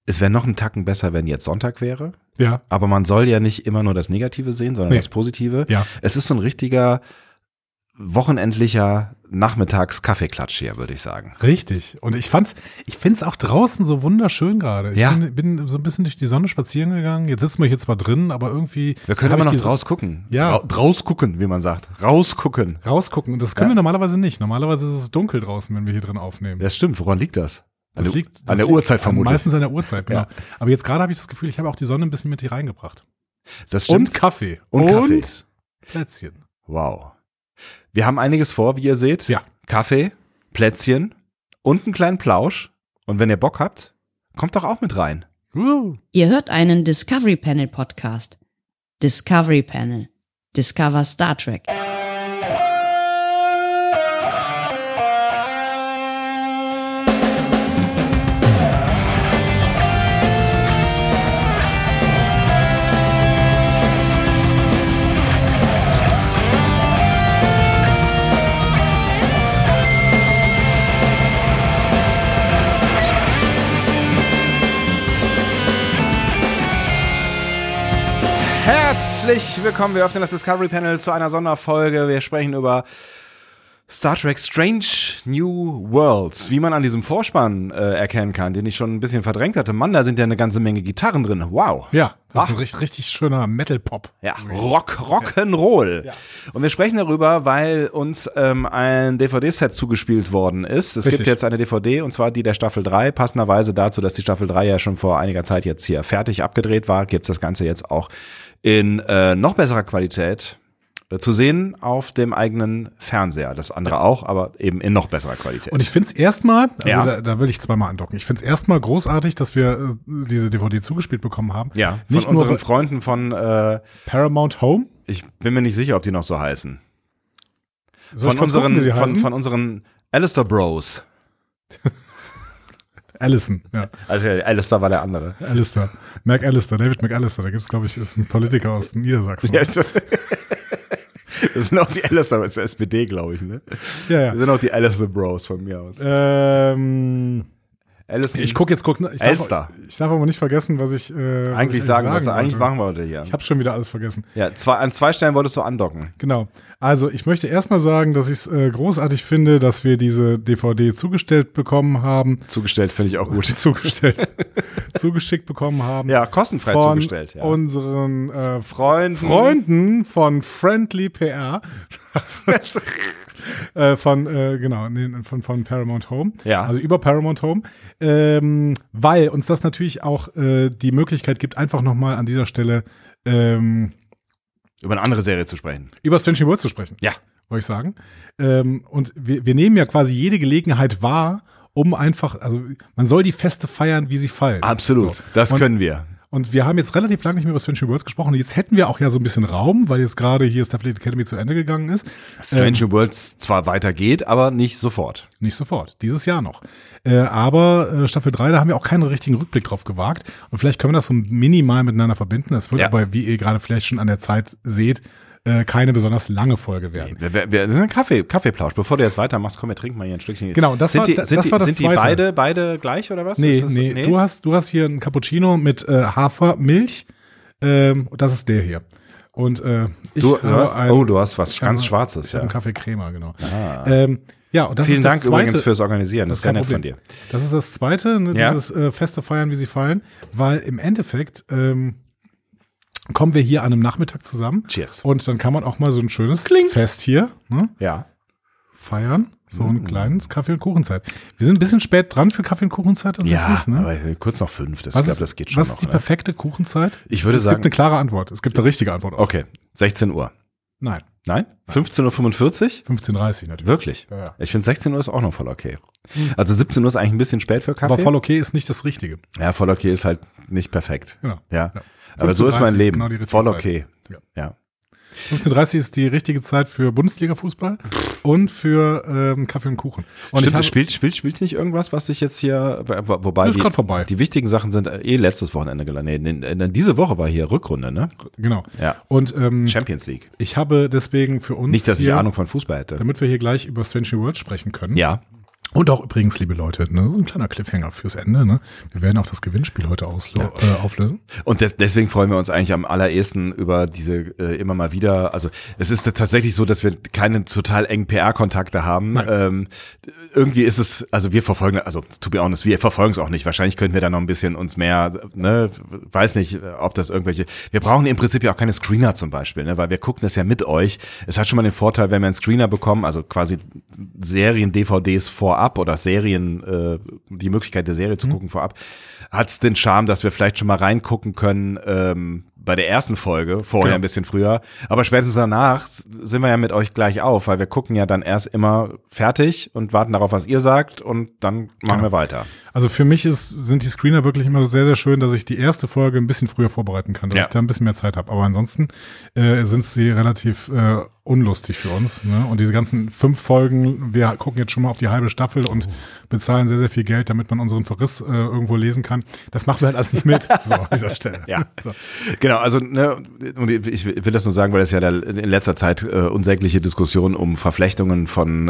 es wäre noch einen Tacken besser, wenn jetzt Sonntag wäre. Ja. Aber man soll ja nicht immer nur das Negative sehen, sondern das Positive. Ja. Es ist so ein richtiger wochenendlicher Nachmittags-Kaffeeklatsch hier, würde ich sagen. Richtig. Und ich find's auch draußen so wunderschön gerade. Ich bin so ein bisschen durch die Sonne spazieren gegangen. Jetzt sitzen wir hier zwar drin, aber irgendwie. Wir können immer noch draus gucken. Ja. Draus gucken, wie man sagt. Rausgucken. Rausgucken. Und das können wir normalerweise nicht. Normalerweise ist es dunkel draußen, wenn wir hier drin aufnehmen. Das stimmt. Woran liegt das? Das liegt an der Uhrzeit vermutlich. Meistens an der Uhrzeit, genau. Ja. Aber jetzt gerade habe ich das Gefühl, ich habe auch die Sonne ein bisschen mit hier reingebracht. Das stimmt. Und Kaffee. Und Plätzchen. Wow. Wir haben einiges vor, wie ihr seht. Ja. Kaffee, Plätzchen und einen kleinen Plausch. Und wenn ihr Bock habt, kommt doch auch mit rein. Ihr hört einen Discovery Panel Podcast. Discovery Panel. Discover Star Trek. Herzlich willkommen, wir öffnen das Discovery Panel zu einer Sonderfolge. Wir sprechen über Star Trek Strange New Worlds, wie man an diesem Vorspann erkennen kann, den ich schon ein bisschen verdrängt hatte. Mann, da sind ja eine ganze Menge Gitarren drin. Wow. Ja, das ist ein richtig schöner Metal-Pop. Ja, Rock'n'Roll. Ja. Und wir sprechen darüber, weil uns ein DVD-Set zugespielt worden ist. Es gibt jetzt eine DVD, und zwar die der Staffel 3. Passenderweise dazu, dass die Staffel 3 ja schon vor einiger Zeit jetzt hier fertig abgedreht war, gibt es das Ganze jetzt auch in noch besserer Qualität zu sehen auf dem eigenen Fernseher. Das andere auch, aber eben in noch besserer Qualität. Und ich finde es erstmal, da will ich zweimal andocken, ich finde es erstmal großartig, dass wir diese DVD zugespielt bekommen haben. Ja, von nicht unseren nur Freunden von Paramount Home. Ich bin mir nicht sicher, ob die noch so heißen. Soll von unseren Alistair Bros. Allison, ja. Also Alistair war der andere. Alistair. David McAllister, da gibt's, glaube ich, ist ein Politiker aus Niedersachsen. Ja, das sind auch die Alistair, das ist der SPD, glaube ich, ne? Ja. Das sind auch die Alistair Bros von mir aus. Ich darf aber nicht vergessen, was ich eigentlich machen wollte hier. Ich habe schon wieder alles vergessen. Ja, an zwei Stellen wolltest du andocken. Genau. Also ich möchte erstmal sagen, dass ich es großartig finde, dass wir diese DVD zugestellt bekommen haben. Zugestellt finde ich auch gut. Zugeschickt bekommen haben. Ja, kostenfrei von zugestellt. Ja. Unseren Freunden von Friendly PR. Von Paramount Home. Ja. Also über Paramount Home. Weil uns das natürlich auch die Möglichkeit gibt, einfach nochmal an dieser Stelle über eine andere Serie zu sprechen. Über Strange New Worlds zu sprechen. Ja. Wollte ich sagen. Und wir nehmen ja quasi jede Gelegenheit wahr, um einfach, also man soll die Feste feiern, wie sie fallen. Absolut, so. Das können wir. Und wir haben jetzt relativ lange nicht mehr über Strange New Worlds gesprochen. Und jetzt hätten wir auch ja so ein bisschen Raum, weil jetzt gerade hier Starfleet Academy zu Ende gegangen ist. Strange New Worlds zwar weitergeht, aber nicht sofort. Nicht sofort, dieses Jahr noch. Aber Staffel 3, da haben wir auch keinen richtigen Rückblick drauf gewagt. Und vielleicht können wir das so minimal miteinander verbinden. Das wird aber, wie ihr gerade vielleicht schon an der Zeit seht, keine besonders lange Folge werden. Wir sind ein Kaffeeplausch. Bevor du jetzt weitermachst, komm, wir trinken mal hier ein Stückchen. Genau, das war das Zweite. Sind die beide gleich oder was? Nee. Du hast hier einen Cappuccino mit Hafermilch. Das ist der hier. Und du hast was ganz Schwarzes, ja. Einen Kaffee Crema, genau. Ja, und das Vielen ist Dank Zweite, übrigens fürs Organisieren. Das ist sehr nett von dir. Das ist das Zweite, ne, dieses Feste feiern, wie sie fallen, weil im Endeffekt kommen wir hier an einem Nachmittag zusammen. Cheers. Und dann kann man auch mal so ein schönes Fest hier feiern. So ein kleines Kaffee- und Kuchenzeit. Wir sind ein bisschen spät dran für Kaffee- und Kuchenzeit. Aber kurz noch 5. Ich glaube, das geht schon noch. Was ist die perfekte Kuchenzeit? Ich würde sagen. Es gibt eine klare Antwort. Es gibt eine richtige Antwort. Okay, 16 Uhr. Nein? 15:45 Uhr? 15:30 Uhr natürlich. Wirklich? Ja. Ich finde 16 Uhr ist auch noch voll okay. Also 17 Uhr ist eigentlich ein bisschen spät für Kaffee. Aber voll okay ist nicht das Richtige. Ja, voll okay ist halt nicht perfekt. Genau. Ja. Aber so ist mein Leben. Genau die voll okay. Ja. 15:30 ist die richtige Zeit für Bundesliga-Fußball und für Kaffee und Kuchen. Und stimmt, spielt nicht irgendwas, was sich jetzt hier, wobei ist gerade vorbei. Die wichtigen Sachen sind letztes Wochenende gelandet. Nee, diese Woche war hier Rückrunde, ne? Genau. Ja. Und Champions League. Ich habe deswegen für uns nicht, dass ich Ahnung von Fußball hätte. Damit wir hier gleich über Strange New Worlds sprechen können. Ja. Und auch übrigens, liebe Leute, ne, so ein kleiner Cliffhanger fürs Ende. Ne? Wir werden auch das Gewinnspiel heute auflösen. Und deswegen freuen wir uns eigentlich am allerersten über diese immer mal wieder. Also es ist tatsächlich so, dass wir keine total engen PR-Kontakte haben. Irgendwie ist es, also wir verfolgen, also to be honest, wir verfolgen es auch nicht. Wahrscheinlich könnten wir da noch ein bisschen uns mehr, ne, weiß nicht, ob das irgendwelche. Wir brauchen im Prinzip ja auch keine Screener zum Beispiel, ne, weil wir gucken das ja mit euch. Es hat schon mal den Vorteil, wenn wir einen Screener bekommen, also quasi Serien-DVDs vorab oder Serien, die Möglichkeit der Serie zu gucken vorab, hat es den Charme, dass wir vielleicht schon mal reingucken können bei der ersten Folge, vorher ein bisschen früher. Aber spätestens danach sind wir ja mit euch gleich auf, weil wir gucken ja dann erst immer fertig und warten darauf, was ihr sagt und dann machen wir weiter. Also für mich sind die Screener wirklich immer sehr, sehr schön, dass ich die erste Folge ein bisschen früher vorbereiten kann, dass ich da ein bisschen mehr Zeit habe. Aber ansonsten sind sie relativ unlustig für uns. Ne? Und diese ganzen 5 Folgen, wir gucken jetzt schon mal auf die halbe Staffel und bezahlen sehr, sehr viel Geld, damit man unseren Verriss irgendwo lesen kann. Das machen wir halt alles nicht mit, so an dieser Stelle. Ja, so. Genau, also ne, und ich will das nur sagen, weil es ja in letzter Zeit unsägliche Diskussionen um Verflechtungen von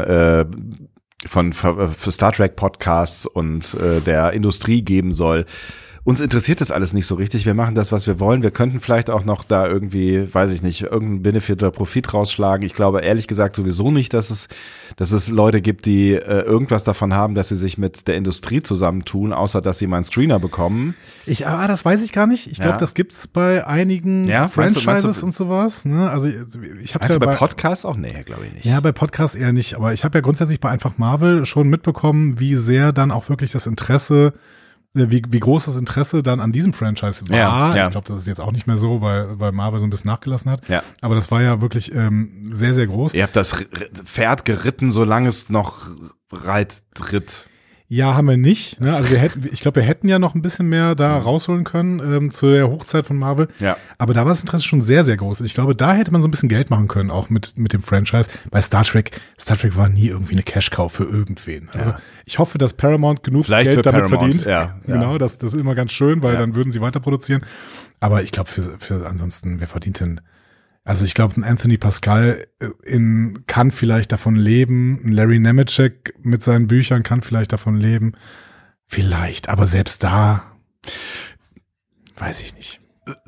für Star Trek Podcasts und der Industrie geben soll. Uns interessiert das alles nicht so richtig. Wir machen das, was wir wollen. Wir könnten vielleicht auch noch da irgendwie, weiß ich nicht, irgendeinen Benefit oder Profit rausschlagen. Ich glaube ehrlich gesagt sowieso nicht, dass es Leute gibt, die irgendwas davon haben, dass sie sich mit der Industrie zusammentun, außer dass sie mal einen Screener bekommen. Das weiß ich gar nicht. Ich glaube, das gibt's bei einigen Franchises meinst du, und sowas. Ne? Also ich habe ja bei Podcasts auch? Nee, glaube ich nicht. Ja, bei Podcasts eher nicht. Aber ich habe ja grundsätzlich bei Einfach Marvel schon mitbekommen, wie sehr dann auch wirklich das Interesse wie groß das Interesse dann an diesem Franchise war. Ja. Ich glaube, das ist jetzt auch nicht mehr so, weil Marvel so ein bisschen nachgelassen hat. Ja. Aber das war ja wirklich sehr, sehr groß. Ihr habt das Pferd geritten, solange es noch ritt. Ja, haben wir nicht. Ne? Also ich glaube, wir hätten ja noch ein bisschen mehr da rausholen können zu der Hochzeit von Marvel. Ja. Aber da war das Interesse schon sehr, sehr groß. Ich glaube, da hätte man so ein bisschen Geld machen können, auch mit dem Franchise. Bei Star Trek war nie irgendwie eine Cash-Cow für irgendwen. Ja. Also ich hoffe, dass Paramount genug Geld damit verdient. Ja. Genau, das ist immer ganz schön, weil dann würden sie weiter produzieren. Aber ich glaube, für ansonsten, wer verdient denn? Also ich glaube, ein Anthony Pascal kann vielleicht davon leben, ein Larry Nemeczek mit seinen Büchern kann vielleicht davon leben. Vielleicht, aber selbst da weiß ich nicht.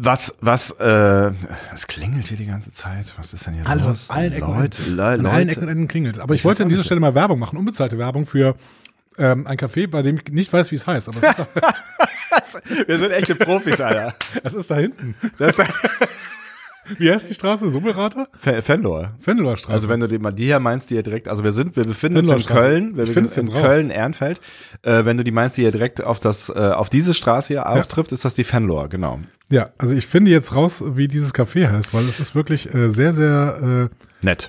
Es klingelt hier die ganze Zeit. Was ist denn hier los? An allen Ecken klingelt. Aber ich wollte an dieser Stelle mal Werbung machen, unbezahlte Werbung für ein Café, bei dem ich nicht weiß, wie es heißt. Aber es ist wir sind echte Profis, Alter. Es ist da hinten. Wie heißt die Straße? Summelrater? Venloer-Straße. Also wenn du die hier meinst, die hier direkt, also wir befinden uns in Köln, wir befinden uns in Köln-Ehrenfeld. Wenn du die meinst, die hier direkt auf diese Straße hier auftrifft, ist das die Venloer, genau. Ja, also ich finde jetzt raus, wie dieses Café heißt, weil es ist wirklich sehr, sehr nett.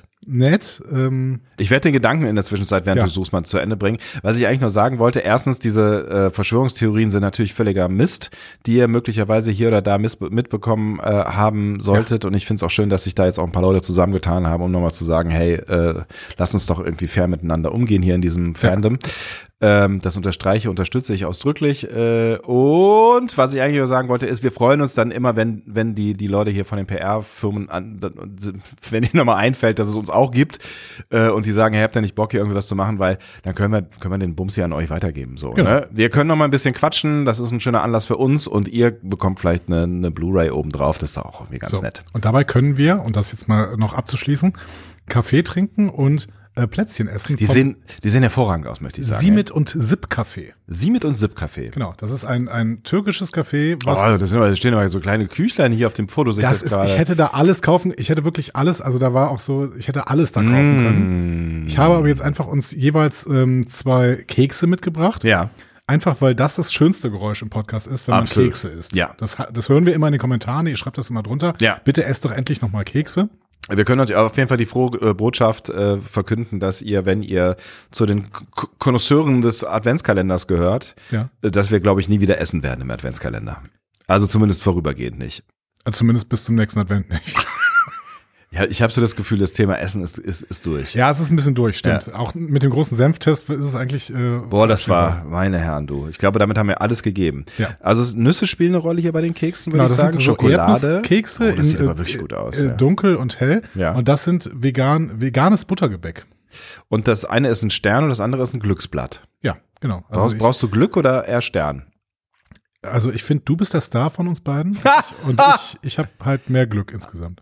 Ich werde den Gedanken in der Zwischenzeit, während du suchst, mal zu Ende bringen. Was ich eigentlich nur sagen wollte, erstens, diese Verschwörungstheorien sind natürlich völliger Mist, die ihr möglicherweise hier oder da mitbekommen haben solltet. Und ich finde es auch schön, dass sich da jetzt auch ein paar Leute zusammengetan haben, um nochmal zu sagen, hey, lass uns doch irgendwie fair miteinander umgehen hier in diesem Fandom. Das unterstütze ich ausdrücklich. Und was ich eigentlich nur sagen wollte, ist, wir freuen uns dann immer, wenn die Leute hier von den PR-Firmen wenn ihnen nochmal einfällt, dass es uns auch gibt, und die sagen, hey, habt ihr nicht Bock, hier irgendwie was zu machen, weil dann können wir den Bums hier an euch weitergeben. So, genau. Ne? Wir können noch mal ein bisschen quatschen, das ist ein schöner Anlass für uns und ihr bekommt vielleicht eine Blu-ray obendrauf, das ist auch irgendwie ganz nett. Und dabei können wir, und das jetzt mal noch abzuschließen, Kaffee trinken und Plätzchen essen. Die sehen hervorragend aus, möchte ich sagen. Simit und Sip Café. Simit und Sip Café. Genau, das ist ein türkisches Café. Da stehen aber so kleine Küchlein hier auf dem Foto. Ich hätte da alles kaufen, ich hätte wirklich alles, also da war auch so, ich hätte alles da kaufen können. Ich habe aber jetzt einfach uns jeweils 2 Kekse mitgebracht. Ja. Einfach, weil das schönste Geräusch im Podcast ist, wenn man Kekse isst. Ja. Das hören wir immer in den Kommentaren, ihr schreibt das immer drunter. Ja. Bitte esst doch endlich nochmal Kekse. Wir können euch auf jeden Fall die frohe Botschaft verkünden, dass ihr, wenn ihr zu den Konnoisseuren des Adventskalenders gehört, dass wir, glaube ich, nie wieder essen werden im Adventskalender. Also zumindest vorübergehend nicht. Zumindest bis zum nächsten Advent nicht. Ja, ich habe so das Gefühl, das Thema Essen ist durch. Ja, es ist ein bisschen durch, stimmt. Ja. Auch mit dem großen Senftest ist es eigentlich das war, meine Herren, du. Ich glaube, damit haben wir alles gegeben. Ja. Also Nüsse spielen eine Rolle hier bei den Keksen, würde ich sagen. Sind Schokolade. Kekse das sieht aber wirklich gut aus. Dunkel und hell. Ja. Und das sind veganes Buttergebäck. Und das eine ist ein Stern und das andere ist ein Glücksblatt. Ja, genau. Also brauchst du Glück oder eher Stern? Also ich finde, du bist der Star von uns beiden ich habe halt mehr Glück insgesamt.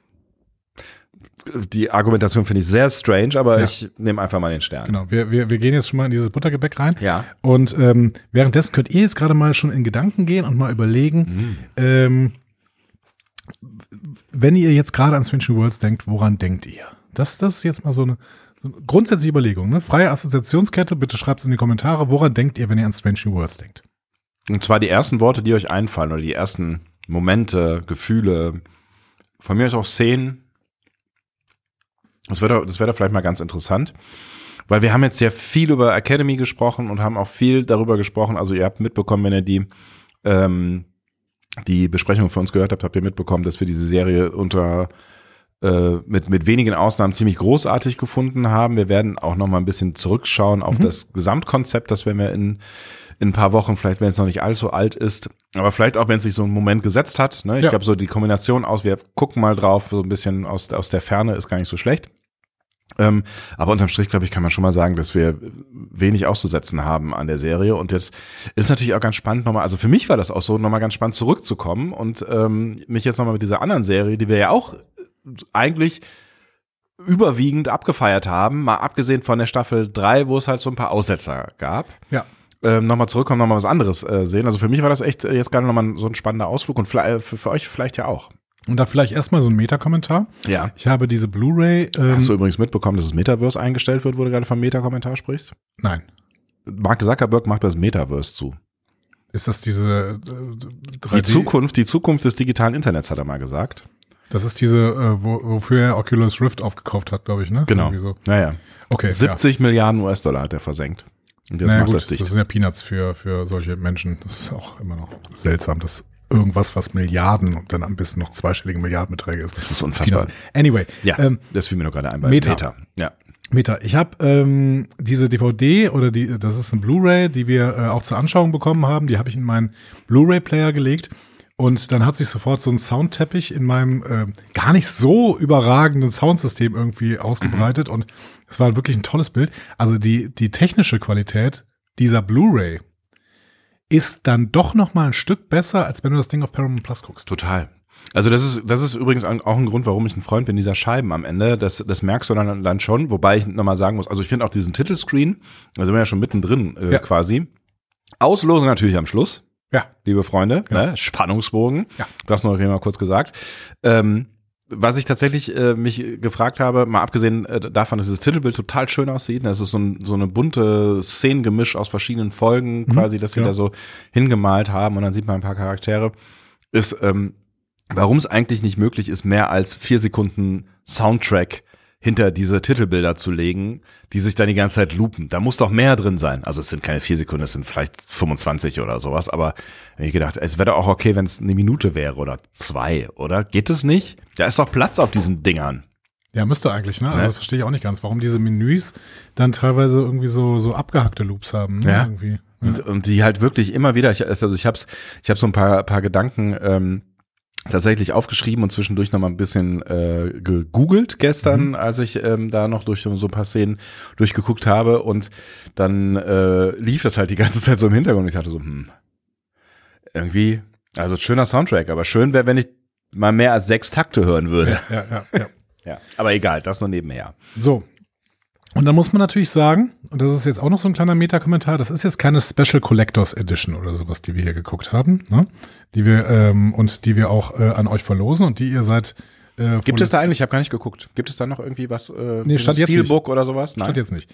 Die Argumentation finde ich sehr strange, aber ich nehme einfach mal den Stern. Genau, wir gehen jetzt schon mal in dieses Buttergebäck rein. Ja. Und währenddessen könnt ihr jetzt gerade mal schon in Gedanken gehen und mal überlegen, wenn ihr jetzt gerade an Strange New Worlds denkt, woran denkt ihr? Das ist jetzt mal so eine grundsätzliche Überlegung. Ne? Freie Assoziationskette, bitte schreibt es in die Kommentare. Woran denkt ihr, wenn ihr an Strange New Worlds denkt? Und zwar die ersten Worte, die euch einfallen oder die ersten Momente, Gefühle, von mir aus auch Szenen. Das wäre doch vielleicht mal ganz interessant, weil wir haben jetzt sehr viel über Academy gesprochen und haben auch viel darüber gesprochen. Also ihr habt mitbekommen, wenn ihr die Besprechung von uns gehört habt, habt ihr mitbekommen, dass wir diese Serie mit wenigen Ausnahmen ziemlich großartig gefunden haben. Wir werden auch noch mal ein bisschen zurückschauen auf das Gesamtkonzept, das werden wir in ein paar Wochen, vielleicht wenn es noch nicht allzu alt ist, aber vielleicht auch, wenn es sich so einen Moment gesetzt hat. Ne? Ich glaube, so die Kombination aus, wir gucken mal drauf, so ein bisschen aus der Ferne ist gar nicht so schlecht. Aber unterm Strich, glaube ich, kann man schon mal sagen, dass wir wenig auszusetzen haben an der Serie. Und jetzt ist natürlich auch ganz spannend nochmal, also für mich war das auch so, nochmal ganz spannend zurückzukommen und mich jetzt nochmal mit dieser anderen Serie, die wir ja auch eigentlich überwiegend abgefeiert haben, mal abgesehen von der Staffel 3, wo es halt so ein paar Aussetzer gab. Ja. Nochmal zurückkommen, nochmal was anderes sehen. Also für mich war das echt jetzt gerade nochmal so ein spannender Ausflug und für euch vielleicht ja auch. Und da vielleicht erstmal so ein Meta-Kommentar. Ja. Ich habe diese Blu-ray. Hast du übrigens mitbekommen, dass das Metaverse eingestellt wird, wo du gerade vom Meta-Kommentar sprichst? Nein. Mark Zuckerberg macht das Metaverse zu. Ist das diese 3D? Die Zukunft des digitalen Internets, hat er mal gesagt. Das ist diese, wofür er Oculus Rift aufgekauft hat, glaube ich, ne? Genau. So. Naja. Okay. 70 Milliarden US-Dollar hat er versenkt. Und jetzt macht das dicht. Das sind ja Peanuts für solche Menschen. Das ist auch immer noch seltsam, dass irgendwas, was Milliarden und dann am besten noch zweistellige Milliardenbeträge ist. Das ist unfassbar. Peanuts. Anyway. Ja, das fiel mir nur gerade ein bei Meta. Ja. Meta. Ich habe diese DVD oder das ist eine Blu-ray, die wir auch zur Anschauung bekommen haben. Die habe ich in meinen Blu-ray-Player gelegt. Und dann hat sich sofort so ein Soundteppich in meinem gar nicht so überragenden Soundsystem irgendwie ausgebreitet. Und es war wirklich ein tolles Bild. Also die technische Qualität dieser Blu-ray ist dann doch noch mal ein Stück besser, als wenn du das Ding auf Paramount Plus guckst. Total. Also das ist übrigens auch ein Grund, warum ich ein Freund bin dieser Scheiben am Ende. Das merkst du dann schon. Wobei ich nochmal sagen muss, also ich finde auch diesen Titelscreen, also sind wir ja schon mittendrin quasi. Auslosung natürlich am Schluss. Ja. Liebe Freunde, ja. Ne? Spannungsbogen. Ja. Das noch mal kurz gesagt. Was ich tatsächlich mich gefragt habe, mal abgesehen davon, dass das Titelbild total schön aussieht, das ist so eine bunte Szenengemisch aus verschiedenen Folgen quasi, dass sie da so hingemalt haben und dann sieht man ein paar Charaktere, ist, warum es eigentlich nicht möglich ist, mehr als 4 Sekunden Soundtrack hinter diese Titelbilder zu legen, die sich dann die ganze Zeit loopen. Da muss doch mehr drin sein. Also es sind keine 4 Sekunden, es sind vielleicht 25 oder sowas, aber ich gedacht, es wäre doch auch okay, wenn es 1 Minute wäre oder 2, oder? Geht es nicht? Da ist doch Platz auf diesen Dingern. Ja, müsste eigentlich, ne? Also das verstehe ich auch nicht ganz, warum diese Menüs dann teilweise irgendwie so abgehackte Loops haben, ne? Ja. Irgendwie. Ja. Und die halt wirklich immer wieder, ich hab so ein paar Gedanken tatsächlich aufgeschrieben und zwischendurch noch mal ein bisschen gegoogelt gestern, als ich da noch durch so ein paar Szenen durchgeguckt habe und dann lief das halt die ganze Zeit so im Hintergrund und ich dachte so, irgendwie, also schöner Soundtrack, aber schön wäre, wenn ich mal mehr als 6 Takte hören würde. Ja, aber egal, das nur nebenher. So. Und dann muss man natürlich sagen, und das ist jetzt auch noch so ein kleiner Meta-Kommentar, das ist jetzt keine Special Collectors Edition oder sowas, die wir hier geguckt haben, ne? Die wir auch an euch verlosen und die ihr seit Gibt es da eigentlich, ich habe gar nicht geguckt, gibt es da noch irgendwie was, stand jetzt Steelbook nicht. Oder sowas? Nein. Stand jetzt nicht.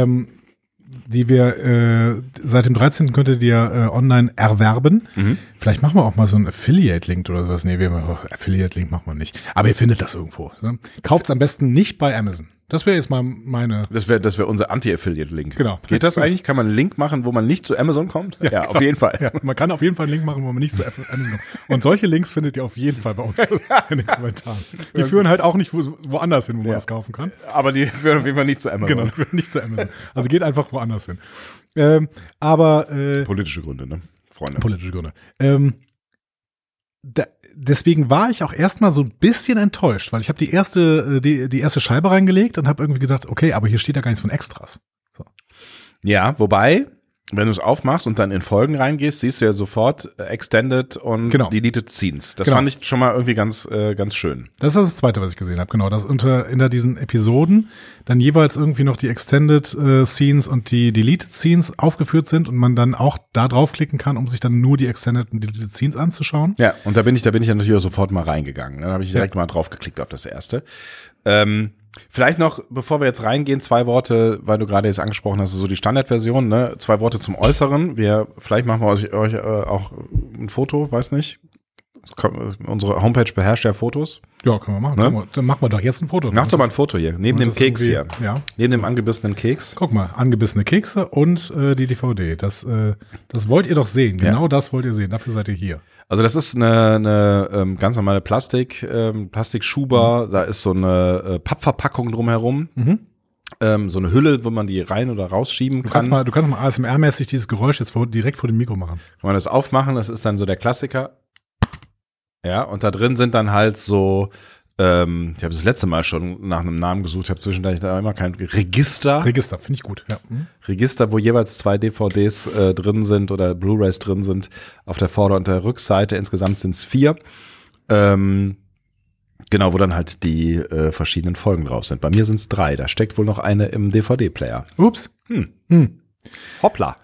Die wir seit dem 13. könnt ihr die online erwerben. Vielleicht machen wir auch mal so einen Affiliate-Link oder sowas. Nee, Affiliate-Link machen wir nicht. Aber ihr findet das irgendwo. Ne? Kauft's am besten nicht bei Amazon. Das wäre jetzt mal meine... Das wäre unser Anti-Affiliate-Link. Genau. Geht das eigentlich? Kann man einen Link machen, wo man nicht zu Amazon kommt? Ja, auf jeden Fall. Ja, man kann auf jeden Fall einen Link machen, wo man nicht zu Amazon kommt. Und solche Links findet ihr auf jeden Fall bei uns in den Kommentaren. Die führen halt auch nicht woanders hin, wo man das kaufen kann. Aber die führen auf jeden Fall nicht zu Amazon. Genau, nicht zu Amazon. Also geht einfach woanders hin. Aber politische Gründe, ne? Freunde. Politische Gründe. deswegen war ich auch erstmal so ein bisschen enttäuscht, weil ich habe die erste Scheibe reingelegt und habe irgendwie gedacht, okay, aber hier steht ja gar nichts von Extras. So. Ja, wobei, wenn du es aufmachst und dann in Folgen reingehst, siehst du ja sofort Extended und Deleted Scenes. Das fand ich schon mal irgendwie ganz schön. Das ist das Zweite, was ich gesehen habe, genau. Dass hinter diesen Episoden dann jeweils irgendwie noch die Extended Scenes und die Deleted Scenes aufgeführt sind und man dann auch da draufklicken kann, um sich dann nur die Extended und Deleted Scenes anzuschauen. Ja, und da bin ich dann natürlich auch sofort mal reingegangen. Dann habe ich direkt mal draufgeklickt auf das erste. Vielleicht noch, bevor wir jetzt reingehen, 2 Worte, weil du gerade jetzt angesprochen hast, so die Standardversion, ne? 2 Worte zum Äußeren. Vielleicht machen wir euch auch ein Foto, weiß nicht. Unsere Homepage beherrscht ja Fotos. Ja, können wir machen. Ne? Dann machen wir doch jetzt ein Foto. Mach doch mal ein Foto hier, neben dem Keks hier. Ja. Neben dem angebissenen Keks. Guck mal, angebissene Kekse und die DVD. Das wollt ihr doch sehen. Genau das wollt ihr sehen. Dafür seid ihr hier. Also das ist eine ganz normale Plastikschuber. Da ist so eine Pappverpackung drumherum. So eine Hülle, wo man die rein oder rausschieben kann. Du kannst mal ASMR-mäßig dieses Geräusch jetzt direkt vor dem Mikro machen. Kann man das aufmachen, das ist dann so der Klassiker. Ja, und da drin sind dann halt so, ich habe das letzte Mal schon nach einem Namen gesucht, habe zwischendurch da immer kein Register. Register, finde ich gut, ja. Register, wo jeweils 2 DVDs drin sind oder Blu-rays drin sind, auf der Vorder- und der Rückseite. Insgesamt sind es 4. Genau, wo dann halt die verschiedenen Folgen drauf sind. Bei mir sind es 3, da steckt wohl noch eine im DVD-Player. Ups. Hoppla.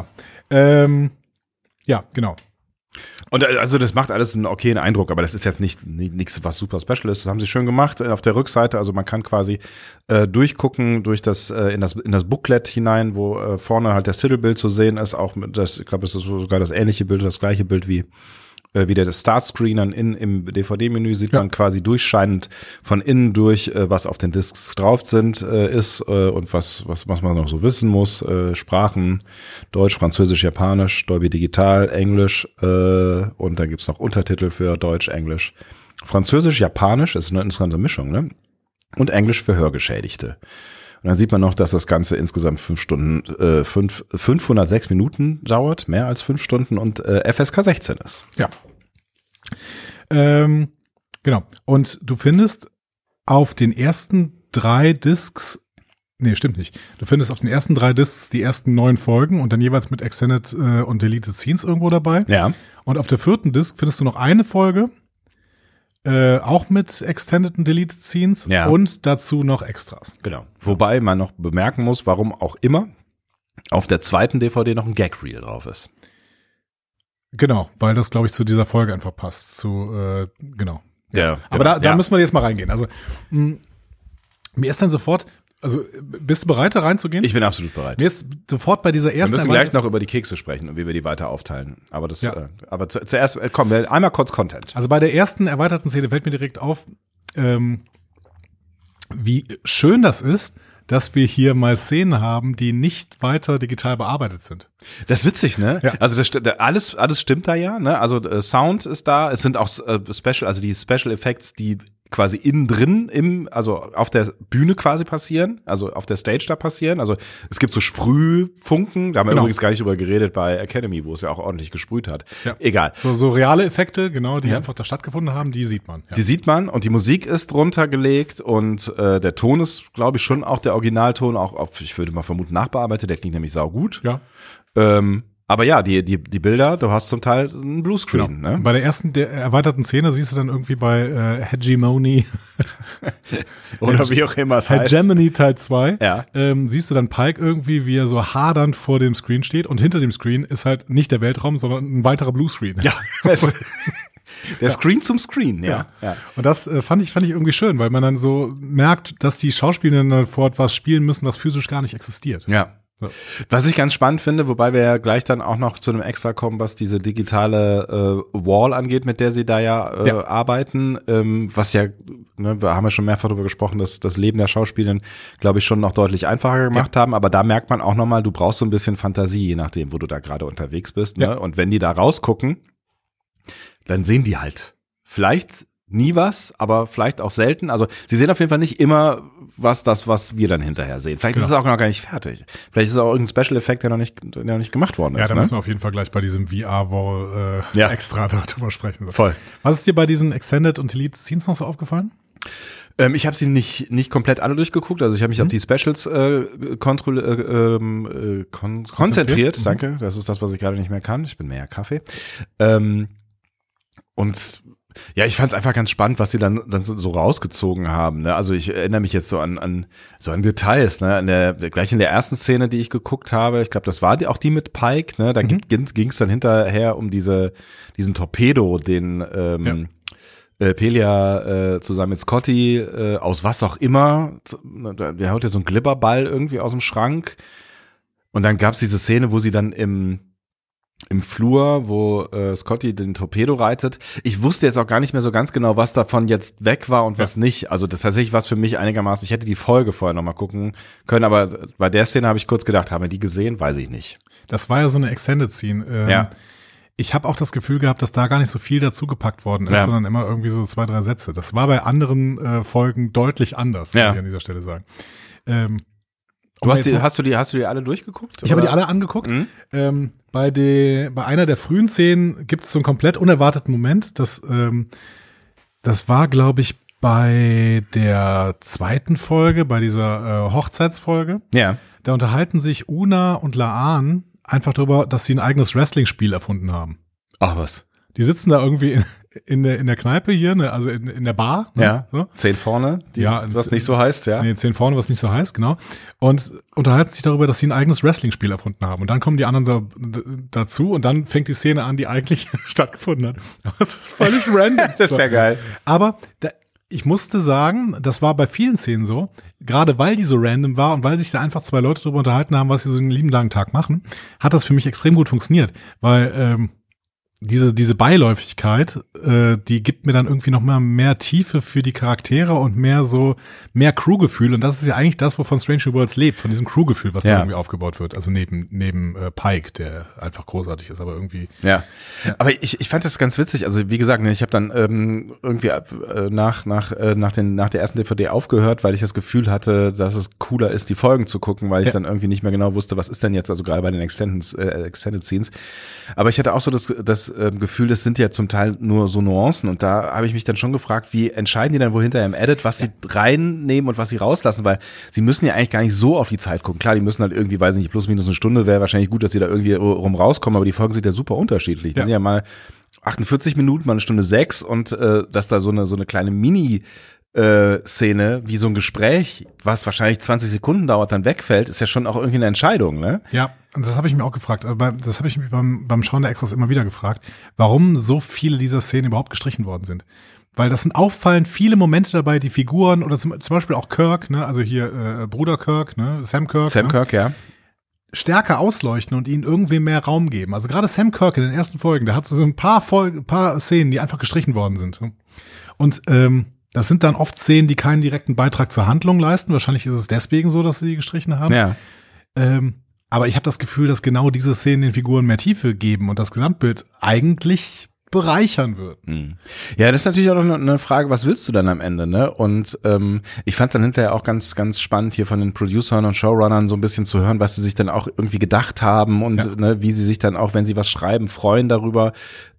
Ja, genau. Und also das macht alles einen okayen Eindruck, aber das ist jetzt nichts, was super special ist. Das haben sie schön gemacht auf der Rückseite. Also man kann quasi durchgucken durch in das Booklet hinein, wo vorne halt das Titelbild zu sehen ist. Auch ich glaube, es ist sogar das ähnliche Bild, das gleiche Bild wie der Starscreen dann im DVD-Menü sieht man quasi durchscheinend von innen durch, was auf den Discs drauf ist und was man noch so wissen muss. Sprachen, Deutsch, Französisch, Japanisch, Dolby Digital, Englisch und dann gibt's noch Untertitel für Deutsch, Englisch. Französisch, Japanisch ist eine interessante Mischung, ne? Und Englisch für Hörgeschädigte. Und dann sieht man noch, dass das Ganze insgesamt 506 Minuten dauert, mehr als 5 Stunden und FSK 16 ist. Ja. Genau. Und du findest auf den ersten 3 Discs, nee, stimmt nicht. Du findest auf den ersten 3 Discs die ersten 9 Folgen und dann jeweils mit Extended und Deleted Scenes irgendwo dabei. Ja. Und auf der 4. Disc findest du noch eine Folge, auch mit Extended und Deleted Scenes und dazu noch Extras. Genau. Wobei man noch bemerken muss, warum auch immer auf der 2. DVD noch ein Gag-Reel drauf ist. Genau, weil das, glaube ich, zu dieser Folge einfach passt. Genau. Ja. Aber da müssen wir jetzt mal reingehen. Also mir ist dann sofort, also bist du bereit, da reinzugehen? Ich bin absolut bereit. Mir ist sofort bei dieser ersten. Wir müssen gleich noch über die Kekse sprechen und wie wir die weiter aufteilen. Aber aber zuerst kommen wir einmal kurz Content. Also bei der ersten erweiterten Szene fällt mir direkt auf, wie schön das ist, dass wir hier mal Szenen haben, die nicht weiter digital bearbeitet sind. Das ist witzig, ne? Ja. Also alles stimmt da ja, ne? Also Sound ist da, es sind auch die Special Effects, die quasi innen drin also auf der Bühne quasi passieren, also auf der Stage da passieren. Also es gibt so Sprühfunken, da haben wir übrigens gar nicht drüber geredet bei Academy, wo es ja auch ordentlich gesprüht hat. Ja. Egal. So reale Effekte, genau, die einfach da stattgefunden haben, die sieht man. Ja. Die sieht man und die Musik ist drunter gelegt und der Ton ist, glaube ich, schon auch der Originalton, auch ich würde mal vermuten, nachbearbeitet, der klingt nämlich saugut. Ja. Aber ja, die Bilder, du hast zum Teil einen Bluescreen. Genau. Ne? Bei der ersten erweiterten Szene siehst du dann irgendwie bei Hegemony oder wie auch immer es heißt. Hegemony Teil 2. Ja. Siehst du dann Pike irgendwie, wie er so hadernd vor dem Screen steht und hinter dem Screen ist halt nicht der Weltraum, sondern ein weiterer Bluescreen. Ja. Der Screen zum Screen, ja. Und das fand ich irgendwie schön, weil man dann so merkt, dass die Schauspieler dann vor etwas spielen müssen, was physisch gar nicht existiert. Ja. So. Was ich ganz spannend finde, wobei wir ja gleich dann auch noch zu einem Extra kommen, was diese digitale Wall angeht, mit der sie da arbeiten, was wir haben ja schon mehrfach darüber gesprochen, dass das Leben der Schauspielerinnen, glaube ich, schon noch deutlich einfacher gemacht haben, aber da merkt man auch nochmal, du brauchst so ein bisschen Fantasie, je nachdem, wo du da gerade unterwegs bist, ne? Und wenn die da rausgucken, dann sehen die halt vielleicht nie was, aber vielleicht auch selten. Also sie sehen auf jeden Fall nicht immer was wir dann hinterher sehen. Vielleicht ist es auch noch gar nicht fertig. Vielleicht ist es auch irgendein Special-Effekt, der noch nicht gemacht worden ist. Ja, da müssen wir auf jeden Fall gleich bei diesem VR-Wall extra darüber sprechen. Voll. Was ist dir bei diesen Extended und Deleted Scenes noch so aufgefallen? Ich habe sie nicht komplett alle durchgeguckt. Also ich habe mich auf die Specials konzentriert. Danke, das ist das, was ich gerade nicht mehr kann. Ich bin mehr Kaffee. Und ja, ich fand es einfach ganz spannend, was sie dann so rausgezogen haben. Ne? Also ich erinnere mich jetzt so an Details. Ne? Gleich in der ersten Szene, die ich geguckt habe, ich glaube, das war auch die mit Pike. Ne? Da ging es dann hinterher um diesen Torpedo, den Pelia zusammen mit Scotty aus was auch immer. Der haut ja so einen Glibberball irgendwie aus dem Schrank. Und dann gab's diese Szene, wo sie dann im Flur, wo Scotty den Torpedo reitet. Ich wusste jetzt auch gar nicht mehr so ganz genau, was davon jetzt weg war und was nicht. Also das tatsächlich was für mich einigermaßen, ich hätte die Folge vorher nochmal gucken können, aber bei der Szene habe ich kurz gedacht, haben wir die gesehen? Weiß ich nicht. Das war ja so eine Extended Scene. Ich habe auch das Gefühl gehabt, dass da gar nicht so viel dazugepackt worden ist, sondern immer irgendwie so 2, 3 Sätze. Das war bei anderen Folgen deutlich anders, würde ich an dieser Stelle sagen. Hast du die alle durchgeguckt? Ich habe die alle angeguckt. Bei einer der frühen Szenen gibt es so einen komplett unerwarteten Moment. Das war, glaube ich, bei der 2. Folge, bei dieser Hochzeitsfolge. Ja. Da unterhalten sich Una und La'an einfach darüber, dass sie ein eigenes Wrestling-Spiel erfunden haben. Ach was. Die sitzen da irgendwie in der Kneipe hier, ne, also in der Bar. Ne, ja, so. 10 vorne, was nicht so heißt, ja. Nee, 10 vorne, was nicht so heißt, genau. Und unterhalten sich darüber, dass sie ein eigenes Wrestling-Spiel erfunden haben. Und dann kommen die anderen dazu und dann fängt die Szene an, die eigentlich stattgefunden hat. Aber es ist völlig random. Das ist ja geil. Aber ich musste sagen, das war bei vielen Szenen so, gerade weil die so random war und weil sich da einfach 2 Leute darüber unterhalten haben, was sie so einen lieben langen Tag machen, hat das für mich extrem gut funktioniert, weil diese Beiläufigkeit, die gibt mir dann irgendwie noch mal mehr Tiefe für die Charaktere und mehr Crewgefühl. Und das ist ja eigentlich das, wovon Strange New Worlds lebt, von diesem Crewgefühl, was da irgendwie aufgebaut wird. Also neben Pike, der einfach großartig ist, aber irgendwie. Ja. Aber ich fand das ganz witzig. Also wie gesagt, ich habe dann irgendwie nach der ersten DVD aufgehört, weil ich das Gefühl hatte, dass es cooler ist, die Folgen zu gucken, weil ich dann irgendwie nicht mehr genau wusste, was ist denn jetzt, also gerade bei den Extended Scenes. Aber ich hatte auch so das Gefühl, das sind ja zum Teil nur so Nuancen und da habe ich mich dann schon gefragt, wie entscheiden die dann wohl hinterher im Edit, was sie reinnehmen und was sie rauslassen, weil sie müssen ja eigentlich gar nicht so auf die Zeit gucken. Klar, die müssen halt irgendwie, weiß nicht, plus minus eine Stunde, wäre wahrscheinlich gut, dass die da irgendwie rauskommen, aber die Folgen sind ja super unterschiedlich. Die sind ja mal 48 Minuten, mal 1:06 und dass da so eine kleine Szene, wie so ein Gespräch, was wahrscheinlich 20 Sekunden dauert, dann wegfällt, ist ja schon auch irgendwie eine Entscheidung, ne? Ja, und das habe ich mir auch gefragt. Das habe ich mich beim Schauen der Extras immer wieder gefragt, warum so viele dieser Szenen überhaupt gestrichen worden sind. Weil das sind auffallend viele Momente dabei, die Figuren oder zum Beispiel auch Kirk, ne, also hier Bruder Kirk, ne, Sam Kirk. Sam Kirk, ja. Stärker ausleuchten und ihnen irgendwie mehr Raum geben. Also gerade Sam Kirk in den ersten Folgen, der hat so ein paar Szenen, die einfach gestrichen worden sind. Und das sind dann oft Szenen, die keinen direkten Beitrag zur Handlung leisten. Wahrscheinlich ist es deswegen so, dass sie die gestrichen haben. Ja. Aber ich habe das Gefühl, dass genau diese Szenen den Figuren mehr Tiefe geben und das Gesamtbild eigentlich bereichern wird. Ja, das ist natürlich auch noch eine Frage, was willst du dann am Ende, ne? Und ich fand dann hinterher auch ganz, ganz spannend, hier von den Producern und Showrunnern so ein bisschen zu hören, was sie sich dann auch irgendwie gedacht haben und ne, wie sie sich dann auch, wenn sie was schreiben, freuen darüber,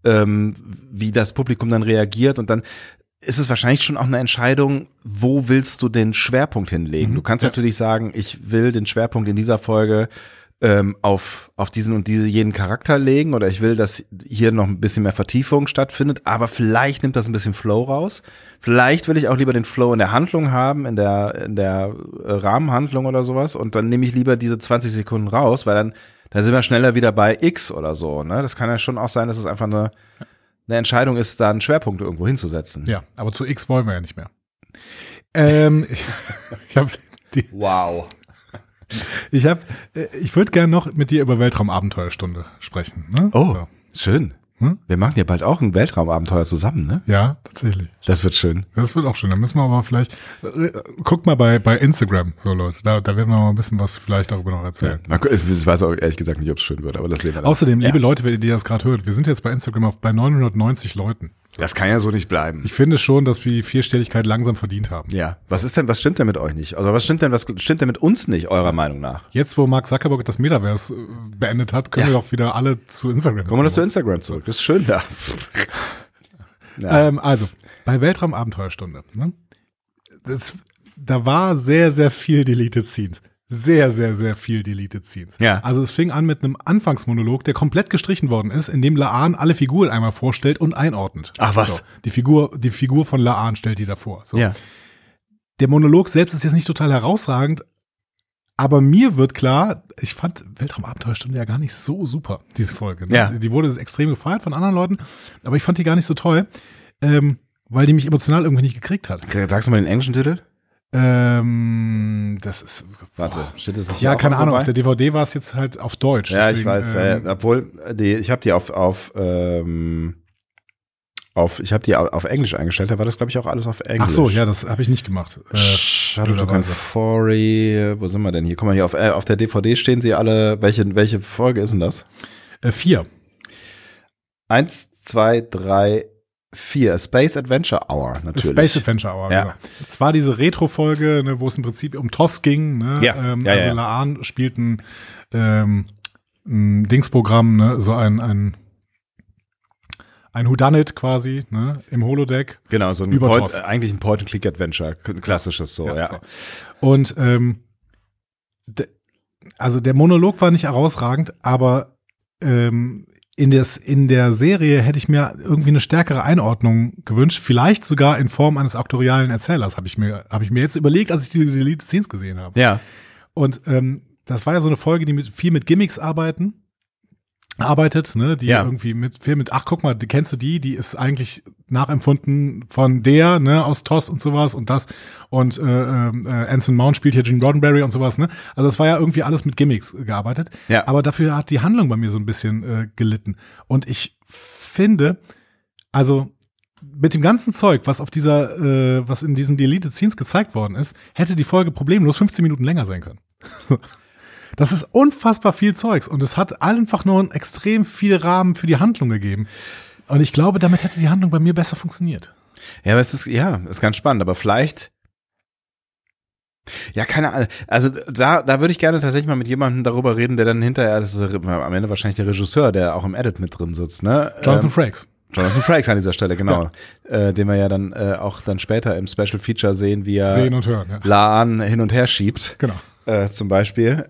wie das Publikum dann reagiert und dann ist es wahrscheinlich schon auch eine Entscheidung, wo willst du den Schwerpunkt hinlegen? Du kannst natürlich sagen, ich will den Schwerpunkt in dieser Folge auf diesen und jeden Charakter legen oder ich will, dass hier noch ein bisschen mehr Vertiefung stattfindet, aber vielleicht nimmt das ein bisschen Flow raus. Vielleicht will ich auch lieber den Flow in der Handlung haben, in der Rahmenhandlung oder sowas und dann nehme ich lieber diese 20 Sekunden raus, weil dann sind wir schneller wieder bei X oder so, ne? Das kann ja schon auch sein, dass es einfach eine Entscheidung ist, da einen Schwerpunkt irgendwo hinzusetzen. Ja, aber zu X wollen wir ja nicht mehr. Wow. Ich würde gerne noch mit dir über Weltraumabenteuerstunde sprechen. Ne? Oh, so. Schön. Wir machen ja bald auch ein Weltraumabenteuer zusammen, ne? Ja, tatsächlich. Das wird schön. Das wird auch schön. Da müssen wir aber vielleicht, guck mal bei Instagram, so Leute, da werden wir mal ein bisschen was vielleicht darüber noch erzählen. Ja, ich weiß auch ehrlich gesagt nicht, ob es schön wird, aber das sehen wir dann. Außerdem, liebe Leute, wenn ihr das gerade hört, wir sind jetzt bei Instagram bei 990 Leuten. Das kann ja so nicht bleiben. Ich finde schon, dass wir die Vierstelligkeit langsam verdient haben. Ja. Was stimmt denn mit euch nicht? Also was stimmt denn mit uns nicht, eurer Meinung nach? Jetzt, wo Mark Zuckerberg das Metaverse beendet hat, können wir doch wieder alle zu Instagram kommen. Wir doch zu Instagram zurück. Das ist schön da. Ja. Also, bei Weltraum-Abenteuerstunde, ne? Da war sehr, sehr viel Deleted Scenes. Sehr, sehr, sehr viel Deleted Scenes. Ja. Also es fing an mit einem Anfangsmonolog, der komplett gestrichen worden ist, in dem La'an alle Figuren einmal vorstellt und einordnet. Ach was? So, die Figur von La'an stellt die davor. So. Ja. Der Monolog selbst ist jetzt nicht total herausragend, aber mir wird klar, ich fand Weltraum-Abenteuerstunde ja gar nicht so super, diese Folge. Ne? Ja. Die wurde extrem gefeiert von anderen Leuten, aber ich fand die gar nicht so toll, weil die mich emotional irgendwie nicht gekriegt hat. Sagst du mal den englischen Titel? Das ist. Warte, steht das nicht? Ja, keine Ahnung. Auf der DVD war es jetzt halt auf Deutsch. Ja, deswegen, ich weiß. Obwohl ich habe die auf Englisch eingestellt. Da war das, glaube ich, auch alles auf Englisch. Ach so, ja, das habe ich nicht gemacht. Shuttle to Conforey. Wo sind wir denn hier? Guck mal hier auf der DVD stehen sie alle. Welche Folge ist denn das? 4. 1, 2, 3, 4, Space Adventure Hour, natürlich. Space Adventure Hour, ja. Genau. Es war diese Retro-Folge, ne, wo es im Prinzip um TOS ging. Ne? Ja. La'an spielt ein Dingsprogramm, ne? So ein Whodunit quasi, ne? Im Holodeck. Genau, so eigentlich ein Point-and-Click-Adventure, klassisches so, ja. So. Und also der Monolog war nicht herausragend, aber in der Serie hätte ich mir irgendwie eine stärkere Einordnung gewünscht, vielleicht sogar in Form eines aktorialen Erzählers, habe ich mir jetzt überlegt, als ich die Deleted Scenes gesehen habe. Ja. Und das war ja so eine Folge, die viel mit Gimmicks arbeitet, ne, die irgendwie ach, guck mal, kennst du die ist eigentlich nachempfunden von der, ne, aus TOS und sowas und das und Anson Mount spielt hier Gene Roddenberry und sowas, ne, also das war ja irgendwie alles mit Gimmicks gearbeitet, ja. Aber dafür hat die Handlung bei mir so ein bisschen gelitten und ich finde, also mit dem ganzen Zeug, was was in diesen Deleted Scenes gezeigt worden ist, hätte die Folge problemlos 15 Minuten länger sein können. Das ist unfassbar viel Zeugs und es hat einfach nur extrem viel Rahmen für die Handlung gegeben. Und ich glaube, damit hätte die Handlung bei mir besser funktioniert. Ja, aber es ist ganz spannend, aber vielleicht, ja, keine Ahnung, also da würde ich gerne tatsächlich mal mit jemandem darüber reden, der dann hinterher, das ist am Ende wahrscheinlich der Regisseur, der auch im Edit mit drin sitzt, ne? Jonathan Frakes an dieser Stelle, genau. Ja. Den wir ja dann auch dann später im Special Feature sehen, wie er sehen und hören, ja. La'an hin und her schiebt. Genau. Zum Beispiel.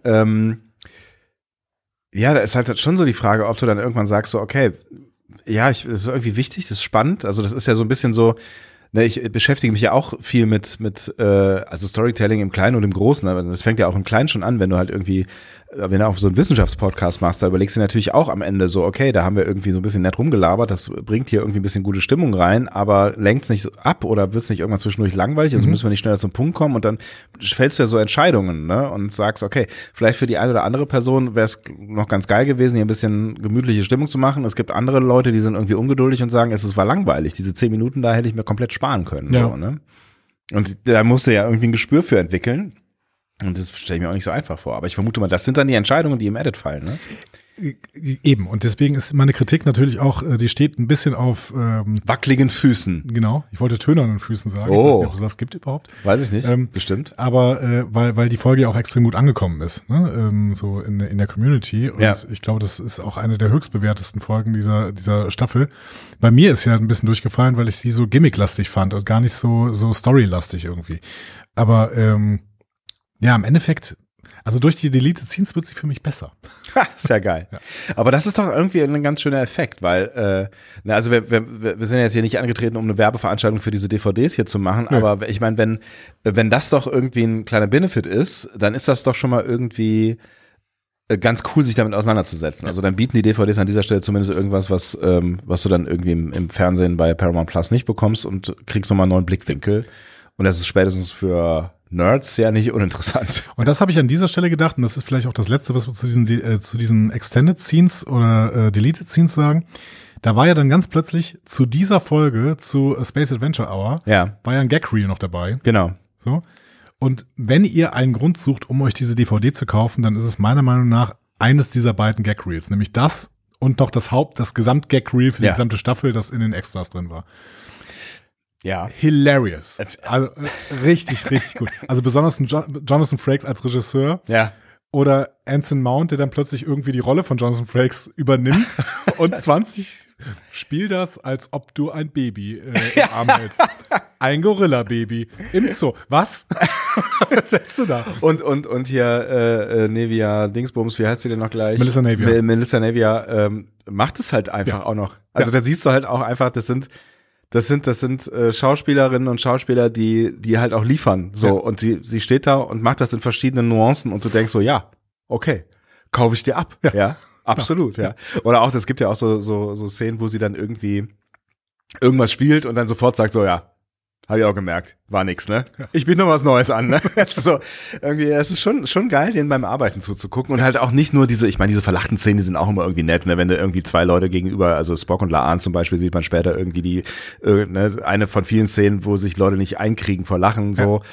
Ja, da ist halt schon so die Frage, ob du dann irgendwann sagst, so, okay, ja, das ist irgendwie wichtig, das ist spannend. Also das ist ja so ein bisschen so, ne, ich beschäftige mich ja auch viel mit also Storytelling im Kleinen und im Großen, aber das fängt ja auch im Kleinen schon an, wenn du halt irgendwie, wenn du auch so einen Wissenschaftspodcast machst, da überlegst du natürlich auch am Ende so, okay, da haben wir irgendwie so ein bisschen nett rumgelabert, das bringt hier irgendwie ein bisschen gute Stimmung rein, aber lenkt's nicht so ab oder wird's nicht irgendwann zwischendurch langweilig, also müssen wir nicht schneller zum Punkt kommen und dann fällst du ja so Entscheidungen, ne, und sagst, okay, vielleicht für die eine oder andere Person wäre es noch ganz geil gewesen, hier ein bisschen gemütliche Stimmung zu machen. Es gibt andere Leute, die sind irgendwie ungeduldig und sagen, es war langweilig, diese 10 Minuten, da hätte ich mir komplett sparen können. Ja. So, ne? Und da musst du ja irgendwie ein Gespür für entwickeln. Und das stelle ich mir auch nicht so einfach vor. Aber ich vermute mal, das sind dann die Entscheidungen, die im Edit fallen, ne? Eben. Und deswegen ist meine Kritik natürlich auch, die steht ein bisschen auf wackeligen Füßen. Genau. Ich wollte tönernen Füßen sagen. Oh. Ich weiß nicht, ob es das gibt überhaupt. Weiß ich nicht. Bestimmt. Aber weil die Folge ja auch extrem gut angekommen ist, ne? So in der Community. Und ja. Ich glaube, das ist auch eine der höchstbewertesten Folgen dieser Staffel. Bei mir ist ja ein bisschen durchgefallen, weil ich sie so gimmicklastig fand und gar nicht so storylastig irgendwie. Aber ja, im Endeffekt, also durch die Deleted Scenes wird sie für mich besser. Sehr geil. Ja. Aber das ist doch irgendwie ein ganz schöner Effekt, weil, also wir sind jetzt hier nicht angetreten, um eine Werbeveranstaltung für diese DVDs hier zu machen, ja. Aber ich meine, wenn das doch irgendwie ein kleiner Benefit ist, dann ist das doch schon mal irgendwie ganz cool, sich damit auseinanderzusetzen. Also dann bieten die DVDs an dieser Stelle zumindest irgendwas, was du dann irgendwie im Fernsehen bei Paramount Plus nicht bekommst und kriegst nochmal einen neuen Blickwinkel. Und das ist spätestens für Nerds ja nicht uninteressant. Und das habe ich an dieser Stelle gedacht, und das ist vielleicht auch das Letzte, was wir zu diesen Extended Scenes oder Deleted Scenes sagen. Da war ja dann ganz plötzlich zu dieser Folge, zu Space Adventure Hour, war ja ein Gag-Reel noch dabei. Genau. So. Und wenn ihr einen Grund sucht, um euch diese DVD zu kaufen, dann ist es meiner Meinung nach eines dieser beiden Gag-Reels, nämlich das und noch das Gesamt-Gag-Reel für die gesamte Staffel, das in den Extras drin war. Ja. Hilarious. Also richtig, richtig gut. Also besonders Jonathan Frakes als Regisseur. Ja. Oder Anson Mount, der dann plötzlich irgendwie die Rolle von Jonathan Frakes übernimmt und 20 spiel das, als ob du ein Baby im Arm hältst. Ein Gorilla-Baby im Zoo. Was? Was erzählst du da? Und hier Nevia Dingsbums, wie heißt sie denn noch gleich? Melissa Navia. Melissa Navia macht es halt einfach auch noch. Also da siehst du halt auch einfach, das sind Schauspielerinnen und Schauspieler, die halt auch liefern. So, und sie steht da und macht das in verschiedenen Nuancen und du denkst so, ja, okay, kaufe ich dir ab. Ja, absolut, ja. Oder auch, es gibt ja auch so Szenen, wo sie dann irgendwie irgendwas spielt und dann sofort sagt so, ja, habe ich auch gemerkt, war nix, ne? Ich biete noch was Neues an, ne? So, irgendwie, es ist schon geil, denen beim Arbeiten zuzugucken und halt auch nicht nur diese verlachten Szenen, die sind auch immer irgendwie nett, ne? Wenn du irgendwie zwei Leute gegenüber, also Spock und Laan zum Beispiel, sieht man später irgendwie eine von vielen Szenen, wo sich Leute nicht einkriegen vor Lachen, so.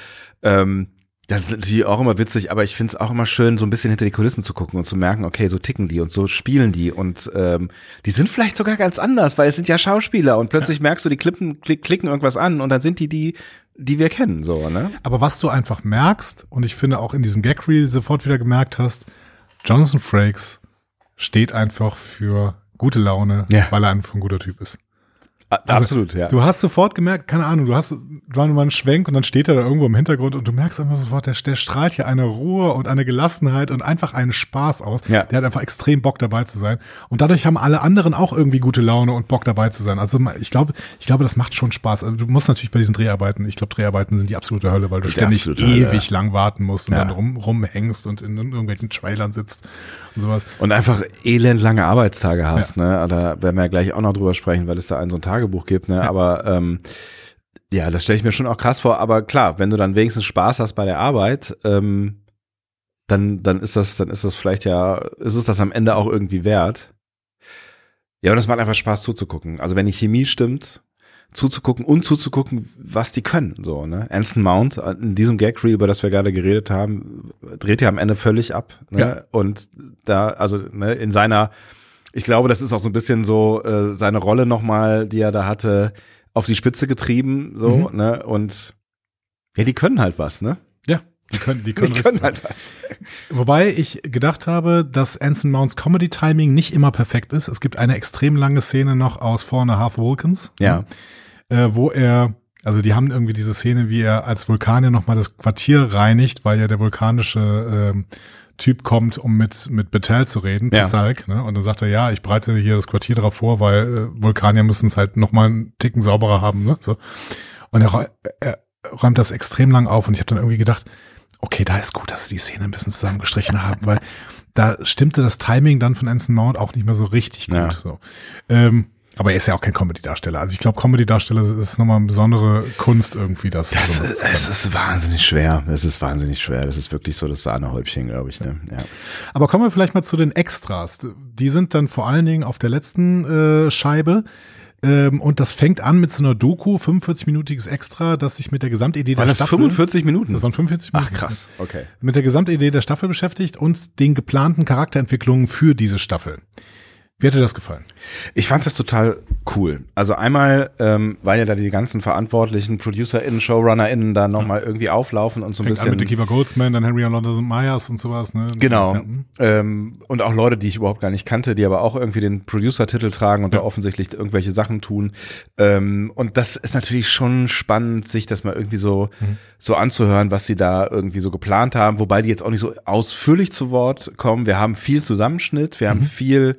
Das ist natürlich auch immer witzig, aber ich finde es auch immer schön, so ein bisschen hinter die Kulissen zu gucken und zu merken, okay, so ticken die und so spielen die und die sind vielleicht sogar ganz anders, weil es sind ja Schauspieler und plötzlich merkst du, die klicken irgendwas an und dann sind die wir kennen, so, ne? Aber was du einfach merkst, und ich finde auch in diesem Gag-Reel sofort wieder gemerkt hast, Jonathan Frakes steht einfach für gute Laune, weil er einfach ein guter Typ ist. Also, absolut, ja. Du hast sofort gemerkt, keine Ahnung, war nur mal ein Schwenk und dann steht er da irgendwo im Hintergrund und du merkst einfach sofort, der strahlt hier eine Ruhe und eine Gelassenheit und einfach einen Spaß aus. Ja. Der hat einfach extrem Bock dabei zu sein. Und dadurch haben alle anderen auch irgendwie gute Laune und Bock dabei zu sein. Also ich glaube, das macht schon Spaß. Also du musst natürlich bei diesen Dreharbeiten, ich glaube, Dreharbeiten sind die absolute Hölle, weil du ständig ewig lang warten musst und dann rumhängst und in irgendwelchen Trailern sitzt und sowas. Und einfach elendlange Arbeitstage hast, ne? Da werden wir ja gleich auch noch drüber sprechen, weil es da so ein Tagebuch gibt, ne? Aber das stelle ich mir schon auch krass vor. Aber klar, wenn du dann wenigstens Spaß hast bei der Arbeit, dann ist das vielleicht ist es das am Ende auch irgendwie wert. Ja, und es macht einfach Spaß zuzugucken. Also wenn die Chemie stimmt, zuzugucken, was die können, so, ne? Anson Mount in diesem Gag-Reel, über das wir gerade geredet haben, dreht ja am Ende völlig ab, ne? Ja. Und da, also, ne, in seiner, ich glaube, das ist auch so ein bisschen so seine Rolle nochmal, die er da hatte, auf die Spitze getrieben, so, ne? Und ja, die können halt was, ne? Ja, die können halt was. Wobei ich gedacht habe, dass Anson Mounts Comedy-Timing nicht immer perfekt ist. Es gibt eine extrem lange Szene noch aus 4.5 Vulcans. Ja. Wo also die haben irgendwie diese Szene, wie er als Vulkanier nochmal das Quartier reinigt, weil ja der vulkanische Typ kommt, um mit Batel zu reden, Pasalk, ne? Und dann sagt er, ja, ich bereite hier das Quartier darauf vor, weil Vulkanier müssen es halt nochmal einen Ticken sauberer haben, ne? So. Und er räumt das extrem lang auf und ich habe dann irgendwie gedacht, okay, da ist gut, dass sie die Szene ein bisschen zusammengestrichen haben, weil da stimmte das Timing dann von Anson Mount auch nicht mehr so richtig gut. Ja. So. Aber er ist ja auch kein Comedy-Darsteller. Also ich glaube, Comedy-Darsteller ist nochmal eine besondere Kunst irgendwie. Es ist wahnsinnig schwer. Es ist wahnsinnig schwer. Das ist wirklich so das Sahnehäubchen, glaube ich. Ne? Ja. Aber kommen wir vielleicht mal zu den Extras. Die sind dann vor allen Dingen auf der letzten Scheibe. Und das fängt an mit so einer Doku, 45-minütiges Extra, das sich mit der Gesamtidee der Staffel... 45 Minuten? Das waren 45 Minuten. Ach krass, okay. Mit der Gesamtidee der Staffel beschäftigt und den geplanten Charakterentwicklungen für diese Staffel. Wie hat dir das gefallen? Ich fand das total cool. Also einmal, weil ja da die ganzen verantwortlichen ProducerInnen, ShowrunnerInnen da nochmal irgendwie auflaufen und so ein bisschen. Fängt an mit Akiva Goldsman, dann Henry Alonso Myers und sowas, ne? Genau. Ja. Und auch Leute, die ich überhaupt gar nicht kannte, die aber auch irgendwie den Producer-Titel tragen und da offensichtlich irgendwelche Sachen tun. Und das ist natürlich schon spannend, sich das mal irgendwie so anzuhören, was sie da irgendwie so geplant haben, wobei die jetzt auch nicht so ausführlich zu Wort kommen. Wir haben viel Zusammenschnitt, wir haben viel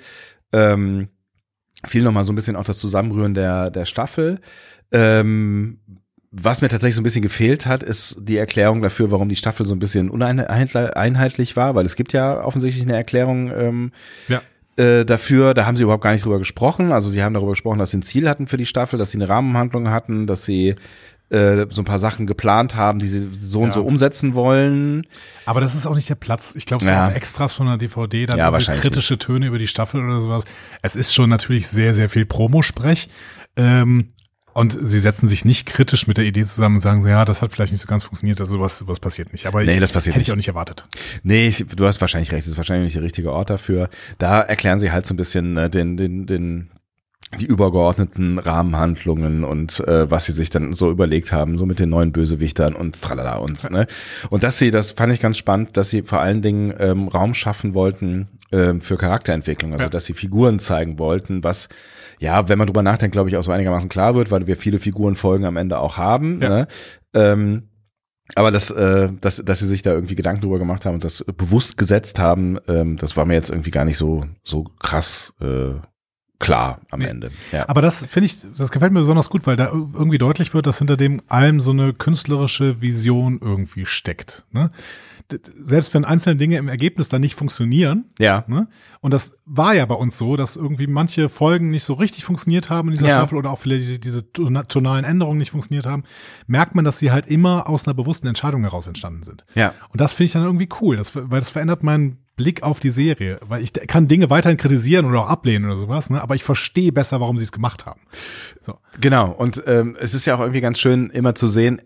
nochmal so ein bisschen auch das Zusammenrühren der Staffel. Was mir tatsächlich so ein bisschen gefehlt hat, ist die Erklärung dafür, warum die Staffel so ein bisschen uneinheitlich war, weil es gibt ja offensichtlich eine Erklärung dafür. Da haben sie überhaupt gar nicht drüber gesprochen. Also sie haben darüber gesprochen, dass sie ein Ziel hatten für die Staffel, dass sie eine Rahmenhandlung hatten, dass sie so ein paar Sachen geplant haben, die sie so und so umsetzen wollen. Aber das ist auch nicht der Platz. Ich glaube, so auf Extras von einer DVD, da kritische Töne über die Staffel oder sowas. Es ist schon natürlich sehr, sehr viel Promosprech. Und sie setzen sich nicht kritisch mit der Idee zusammen und sagen so, ja, das hat vielleicht nicht so ganz funktioniert, also sowas passiert nicht. Aber das passiert hätte ich auch nicht erwartet. Nee, du hast wahrscheinlich recht, das ist wahrscheinlich nicht der richtige Ort dafür. Da erklären sie halt so ein bisschen die übergeordneten Rahmenhandlungen und was sie sich dann so überlegt haben, so mit den neuen Bösewichtern und tralala und ne. Und das fand ich ganz spannend, dass sie vor allen Dingen Raum schaffen wollten für Charakterentwicklung, also dass sie Figuren zeigen wollten, was ja, wenn man drüber nachdenkt, glaube ich, auch so einigermaßen klar wird, weil wir viele Figurenfolgen am Ende auch haben. Ja. Ne? Aber dass sie sich da irgendwie Gedanken drüber gemacht haben und das bewusst gesetzt haben, das war mir jetzt irgendwie gar nicht so krass klar am Ende. Ja. Aber das das gefällt mir besonders gut, weil da irgendwie deutlich wird, dass hinter dem allem so eine künstlerische Vision irgendwie steckt. Ne? Selbst wenn einzelne Dinge im Ergebnis dann nicht funktionieren. Ja. Ne? Und das war ja bei uns so, dass irgendwie manche Folgen nicht so richtig funktioniert haben in dieser Staffel oder auch vielleicht diese tonalen Änderungen nicht funktioniert haben, merkt man, dass sie halt immer aus einer bewussten Entscheidung heraus entstanden sind. Ja. Und das finde ich dann irgendwie cool, weil das verändert meinen Blick auf die Serie, weil ich kann Dinge weiterhin kritisieren oder auch ablehnen oder sowas, ne? Aber ich verstehe besser, warum sie es gemacht haben. So. Genau, und es ist ja auch irgendwie ganz schön, immer zu sehen,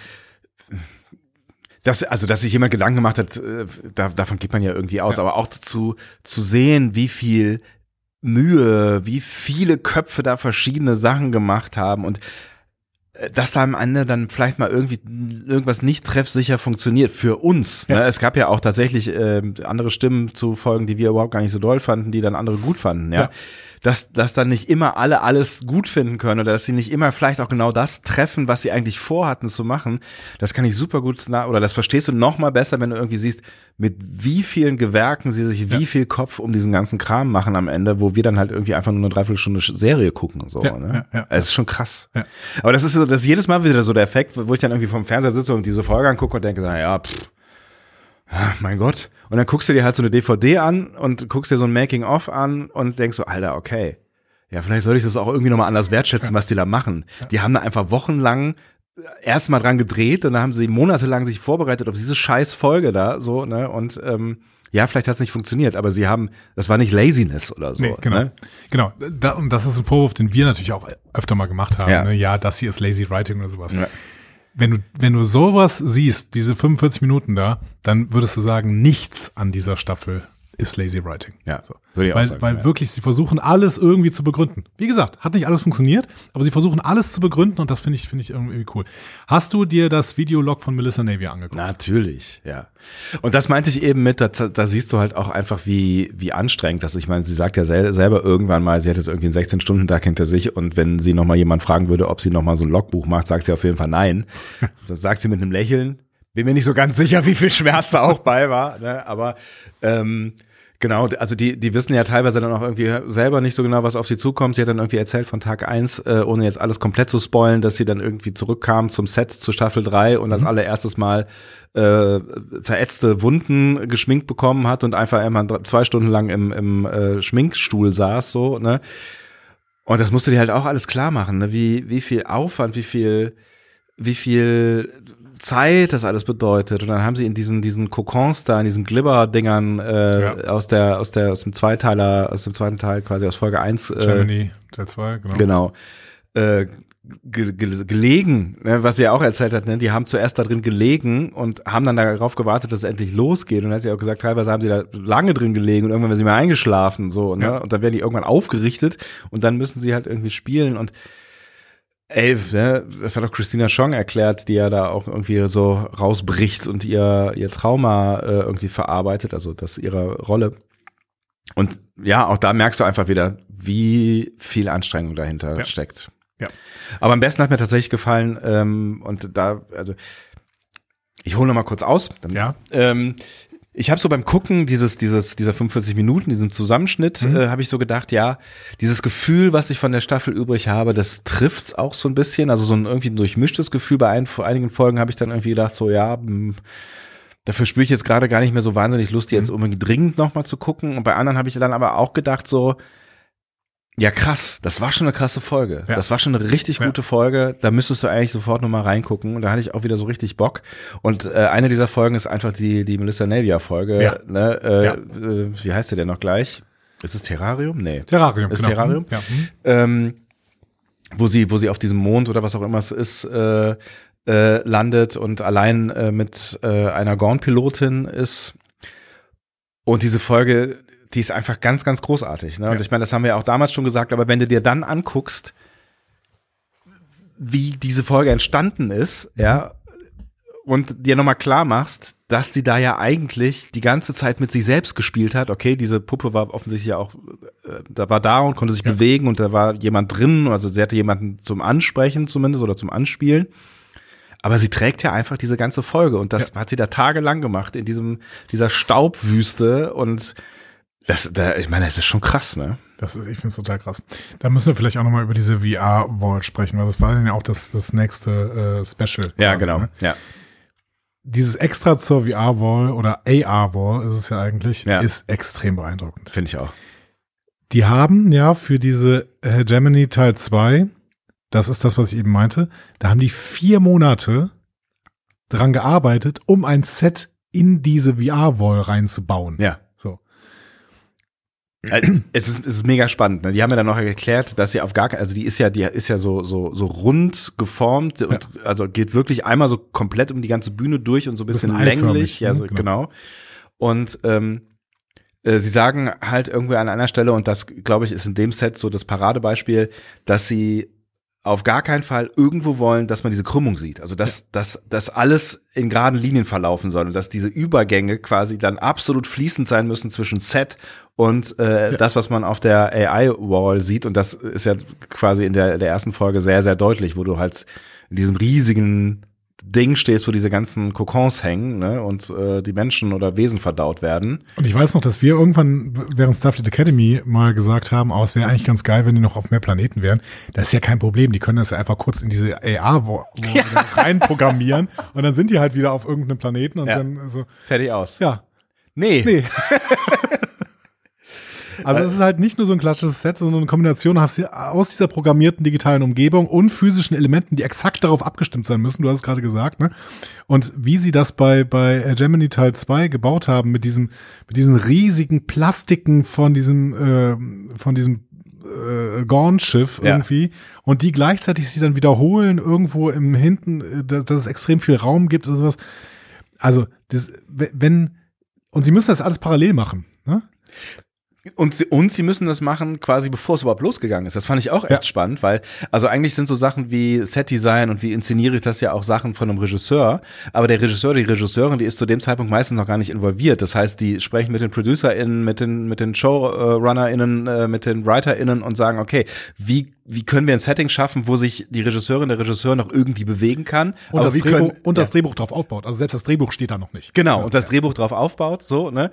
dass sich jemand Gedanken gemacht hat, davon geht man ja irgendwie aus, aber auch zu sehen, wie viel Mühe, wie viele Köpfe da verschiedene Sachen gemacht haben und dass da am Ende dann vielleicht mal irgendwas nicht treffsicher funktioniert für uns. Ja. Ne? Es gab ja auch tatsächlich andere Stimmen zu Folgen, die wir überhaupt gar nicht so doll fanden, die dann andere gut fanden. Ja. Dass dann nicht immer alle alles gut finden können oder dass sie nicht immer vielleicht auch genau das treffen, was sie eigentlich vorhatten zu machen. Das kann ich super gut oder das verstehst du noch mal besser, wenn du irgendwie siehst, mit wie vielen Gewerken sie sich wie viel Kopf um diesen ganzen Kram machen am Ende, wo wir dann halt irgendwie einfach nur eine Dreiviertelstunde Serie gucken und so. Ne? Es ist schon krass. Ja. Aber das ist jedes Mal wieder so der Effekt, wo ich dann irgendwie vom Fernseher sitze und diese Folge angucke und denke, mein Gott. Und dann guckst du dir halt so eine DVD an und guckst dir so ein Making-of an und denkst so, Alter, okay. Ja, vielleicht soll ich das auch irgendwie nochmal anders wertschätzen, was die da machen. Die haben da einfach wochenlang erstmal dran gedreht und dann haben sie monatelang sich vorbereitet auf diese scheiß Folge da, so, ne, und, vielleicht hat es nicht funktioniert, aber das war nicht Laziness oder so. Nee, genau. Ne? Genau. Und das ist ein Vorwurf, den wir natürlich auch öfter mal gemacht haben. Ja, ne? Ja, das hier ist Lazy Writing oder sowas. Ja. Wenn du sowas siehst, diese 45 Minuten da, dann würdest du sagen, nichts an dieser Staffel ist Lazy Writing. Ja, so. würde ich auch sagen. Weil wirklich, sie versuchen alles irgendwie zu begründen. Wie gesagt, hat nicht alles funktioniert, aber sie versuchen alles zu begründen und das finde ich irgendwie cool. Hast du dir das Videolog von Melissa Navia angeguckt? Natürlich, ja. Und das meinte ich eben mit, da siehst du halt auch einfach, wie anstrengend das ist. Ich meine, sie sagt ja selber irgendwann mal, sie hat jetzt irgendwie einen 16-Stunden-Tag hinter sich und wenn sie nochmal jemand fragen würde, ob sie nochmal so ein Logbuch macht, sagt sie auf jeden Fall nein. Das sagt sie mit einem Lächeln. Bin mir nicht so ganz sicher, wie viel Schmerz da auch bei war, ne? Aber genau, also die wissen ja teilweise dann auch irgendwie selber nicht so genau, was auf sie zukommt. Sie hat dann irgendwie erzählt von Tag 1, ohne jetzt alles komplett zu spoilen, dass sie dann irgendwie zurückkam zum Set zu Staffel 3 und als allererstes Mal verätzte Wunden geschminkt bekommen hat und einfach einmal 2 Stunden lang im Schminkstuhl saß, so, ne? Und das musste dir halt auch alles klar machen, ne? Wie viel Aufwand, wie viel Zeit das alles bedeutet. Und dann haben sie in diesen Kokons da, in diesen Glibber-Dingern aus dem zweiten Teil quasi aus Folge 1 Germany, Teil 2, genau. Gelegen, ne, was sie ja auch erzählt hat, ne, die haben zuerst da drin gelegen und haben dann darauf gewartet, dass es endlich losgeht. Und dann hat sie auch gesagt, teilweise haben sie da lange drin gelegen und irgendwann werden sie mal eingeschlafen, so, ne, und dann werden die irgendwann aufgerichtet und dann müssen sie halt irgendwie spielen und ne, das hat auch Christina Chong erklärt, die ja da auch irgendwie so rausbricht und ihr Trauma irgendwie verarbeitet, also das ihre Rolle. Und ja, auch da merkst du einfach wieder, wie viel Anstrengung dahinter steckt. Ja. Aber am besten hat mir tatsächlich gefallen, und da, also ich hole noch mal kurz aus. Ja. Ich habe so beim Gucken dieser 45 Minuten, diesem Zusammenschnitt, habe ich so gedacht, ja, dieses Gefühl, was ich von der Staffel übrig habe, das trifft's auch so ein bisschen. Also so ein irgendwie ein durchmischtes Gefühl. Bei einigen Folgen habe ich dann irgendwie gedacht, so ja, dafür spüre ich jetzt gerade gar nicht mehr so wahnsinnig Lust, die jetzt unbedingt dringend noch mal zu gucken. Und bei anderen habe ich dann aber auch gedacht, so, ja krass, das war schon eine krasse Folge. Ja. Das war schon eine richtig gute Folge. Da müsstest du eigentlich sofort nochmal reingucken. Und da hatte ich auch wieder so richtig Bock. Und eine dieser Folgen ist einfach die Melissa Navia-Folge. Ja. Ne? Wie heißt der denn noch gleich? Ist es Terrarium? Nee. Terrarium, ist genau. Terrarium? Ja. wo sie auf diesem Mond oder was auch immer es ist, landet und allein mit einer Gorn-Pilotin ist. Und diese Folge, die ist einfach ganz, ganz großartig. Ne? Und ich meine, das haben wir ja auch damals schon gesagt, aber wenn du dir dann anguckst, wie diese Folge entstanden ist, ja, und dir nochmal klar machst, dass die da ja eigentlich die ganze Zeit mit sich selbst gespielt hat. Okay, diese Puppe war offensichtlich ja auch, da war da und konnte sich bewegen und da war jemand drin, also sie hatte jemanden zum Ansprechen zumindest oder zum Anspielen. Aber sie trägt ja einfach diese ganze Folge und das hat sie da tagelang gemacht in dieser Staubwüste und ich meine, es ist schon krass, ne? Ich finde es total krass. Da müssen wir vielleicht auch nochmal über diese VR-Wall sprechen, weil das war dann ja auch das nächste Special. Ja, quasi, genau, ne? ja. Dieses extra zur VR-Wall oder AR-Wall ist es ja eigentlich, ist extrem beeindruckend. Finde ich auch. Die haben ja für diese Hegemony Teil 2, das ist das, was ich eben meinte, da haben die 4 Monate dran gearbeitet, um ein Set in diese VR-Wall reinzubauen. Ja. So. Es ist mega spannend. Ne? Die haben mir dann noch erklärt, dass sie auf gar keinen, also die ist ja so rund geformt und also geht wirklich einmal so komplett um die ganze Bühne durch und so ein bisschen länglich. Ja, so, genau. Und sie sagen halt irgendwie an einer Stelle, und das, glaube ich, ist in dem Set so das Paradebeispiel, dass sie auf gar keinen Fall irgendwo wollen, dass man diese Krümmung sieht. Also dass alles in geraden Linien verlaufen soll und dass diese Übergänge quasi dann absolut fließend sein müssen zwischen Set und das, was man auf der AI-Wall sieht. Und das ist ja quasi in der ersten Folge sehr, sehr deutlich, wo du halt in diesem riesigen Ding stehst, wo diese ganzen Kokons hängen, ne, und die Menschen oder Wesen verdaut werden. Und ich weiß noch, dass wir irgendwann während Starfleet Academy mal gesagt haben, es wäre eigentlich ganz geil, wenn die noch auf mehr Planeten wären. Das ist ja kein Problem, die können das ja einfach kurz in diese AR reinprogrammieren und dann sind die halt wieder auf irgendeinem Planeten und dann so. Fertig aus. Ja. Nee. Also es ist halt nicht nur so ein klassisches Set, sondern eine Kombination aus dieser programmierten digitalen Umgebung und physischen Elementen, die exakt darauf abgestimmt sein müssen. Du hast es gerade gesagt, ne? Und wie sie das bei Hegemony Teil 2 gebaut haben mit diesen riesigen Plastiken von diesem Gorn-Schiff irgendwie und die gleichzeitig sie dann wiederholen irgendwo im Hinten, dass es extrem viel Raum gibt oder sowas. Also und sie müssen das alles parallel machen, ne? Und sie müssen das machen, quasi bevor es überhaupt losgegangen ist. Das fand ich auch echt spannend, weil, also eigentlich sind so Sachen wie Set-Design und wie inszeniere ich das ja auch Sachen von einem Regisseur. Aber der Regisseur, die Regisseurin, die ist zu dem Zeitpunkt meistens noch gar nicht involviert. Das heißt, die sprechen mit den ProducerInnen, mit den ShowrunnerInnen, mit den WriterInnen und sagen, okay, wie können wir ein Setting schaffen, wo sich die Regisseurin, der Regisseur noch irgendwie bewegen kann. Und das Drehbuch drauf aufbaut. Also selbst das Drehbuch steht da noch nicht. Genau, und das Drehbuch drauf aufbaut, so, ne?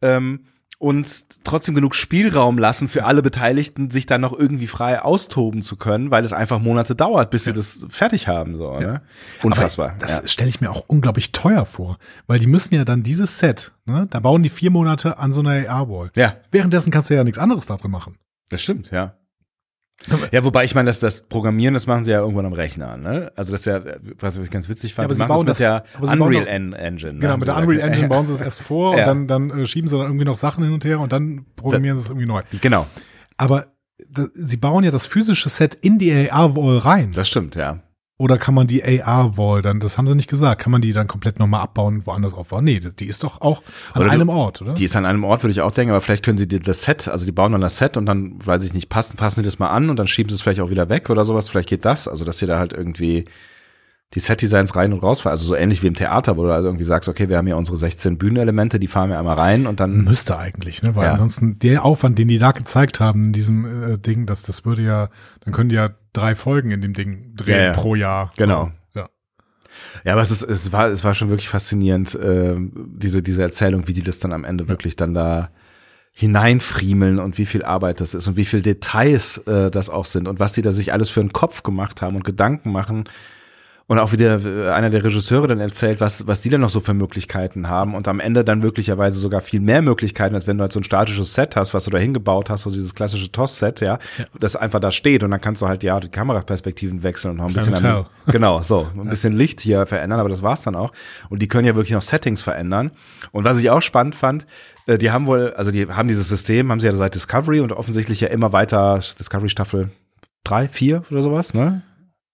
Und trotzdem genug Spielraum lassen für alle Beteiligten, sich dann noch irgendwie frei austoben zu können, weil es einfach Monate dauert, bis sie das fertig haben. So, ne? Unfassbar. Aber das stelle ich mir auch unglaublich teuer vor, weil die müssen ja dann dieses Set, ne, da bauen die 4 Monate an so einer AR-Wall. Ja. Währenddessen kannst du ja nichts anderes da drin machen. Das stimmt, ja. Ja, wobei ich meine, dass das Programmieren, das machen sie ja irgendwann am Rechner, ne? Also das ist ja, was ich ganz witzig fand, aber sie bauen das mit der Unreal Engine. Genau, mit der Unreal Engine bauen sie es erst vor und dann schieben sie dann irgendwie noch Sachen hin und her und dann programmieren sie es irgendwie neu. Genau. Aber sie bauen ja das physische Set in die AR-Wall rein. Das stimmt, ja. Oder kann man die AR-Wall dann, das haben sie nicht gesagt, kann man die dann komplett nochmal abbauen, woanders aufbauen? Nee, die ist doch auch an einem Ort, oder? Die ist an einem Ort, würde ich auch denken, aber vielleicht können sie das Set, also die bauen dann das Set und dann, weiß ich nicht, passen sie das mal an und dann schieben sie es vielleicht auch wieder weg oder sowas, vielleicht geht das, also dass sie da halt irgendwie die Set-Designs rein und raus fahren, also so ähnlich wie im Theater, wo du also irgendwie sagst, okay, wir haben hier unsere 16 Bühnenelemente, die fahren wir einmal rein und dann... Müsste eigentlich, ne, weil ansonsten der Aufwand, den die da gezeigt haben in diesem Ding, das würde ja, dann können die ja 3 Folgen in dem Ding drehen pro Jahr. Genau. Ja, aber es war schon wirklich faszinierend, diese Erzählung, wie die das dann am Ende wirklich dann da hineinfriemeln und wie viel Arbeit das ist und wie viel Details das auch sind und was die da sich alles für einen Kopf gemacht haben und Gedanken machen. Und auch wieder einer der Regisseure dann erzählt, was die dann noch so für Möglichkeiten haben und am Ende dann möglicherweise sogar viel mehr Möglichkeiten, als wenn du halt so ein statisches Set hast, was du da hingebaut hast, so dieses klassische TOS-Set, das einfach da steht und dann kannst du halt die Kameraperspektiven wechseln und noch ein bisschen ein bisschen Licht hier verändern, aber das war's dann auch. Und die können ja wirklich noch Settings verändern. Und was ich auch spannend fand, die haben dieses System, haben sie ja seit Discovery und offensichtlich ja immer weiter, Discovery Staffel 3, 4 oder sowas, ne?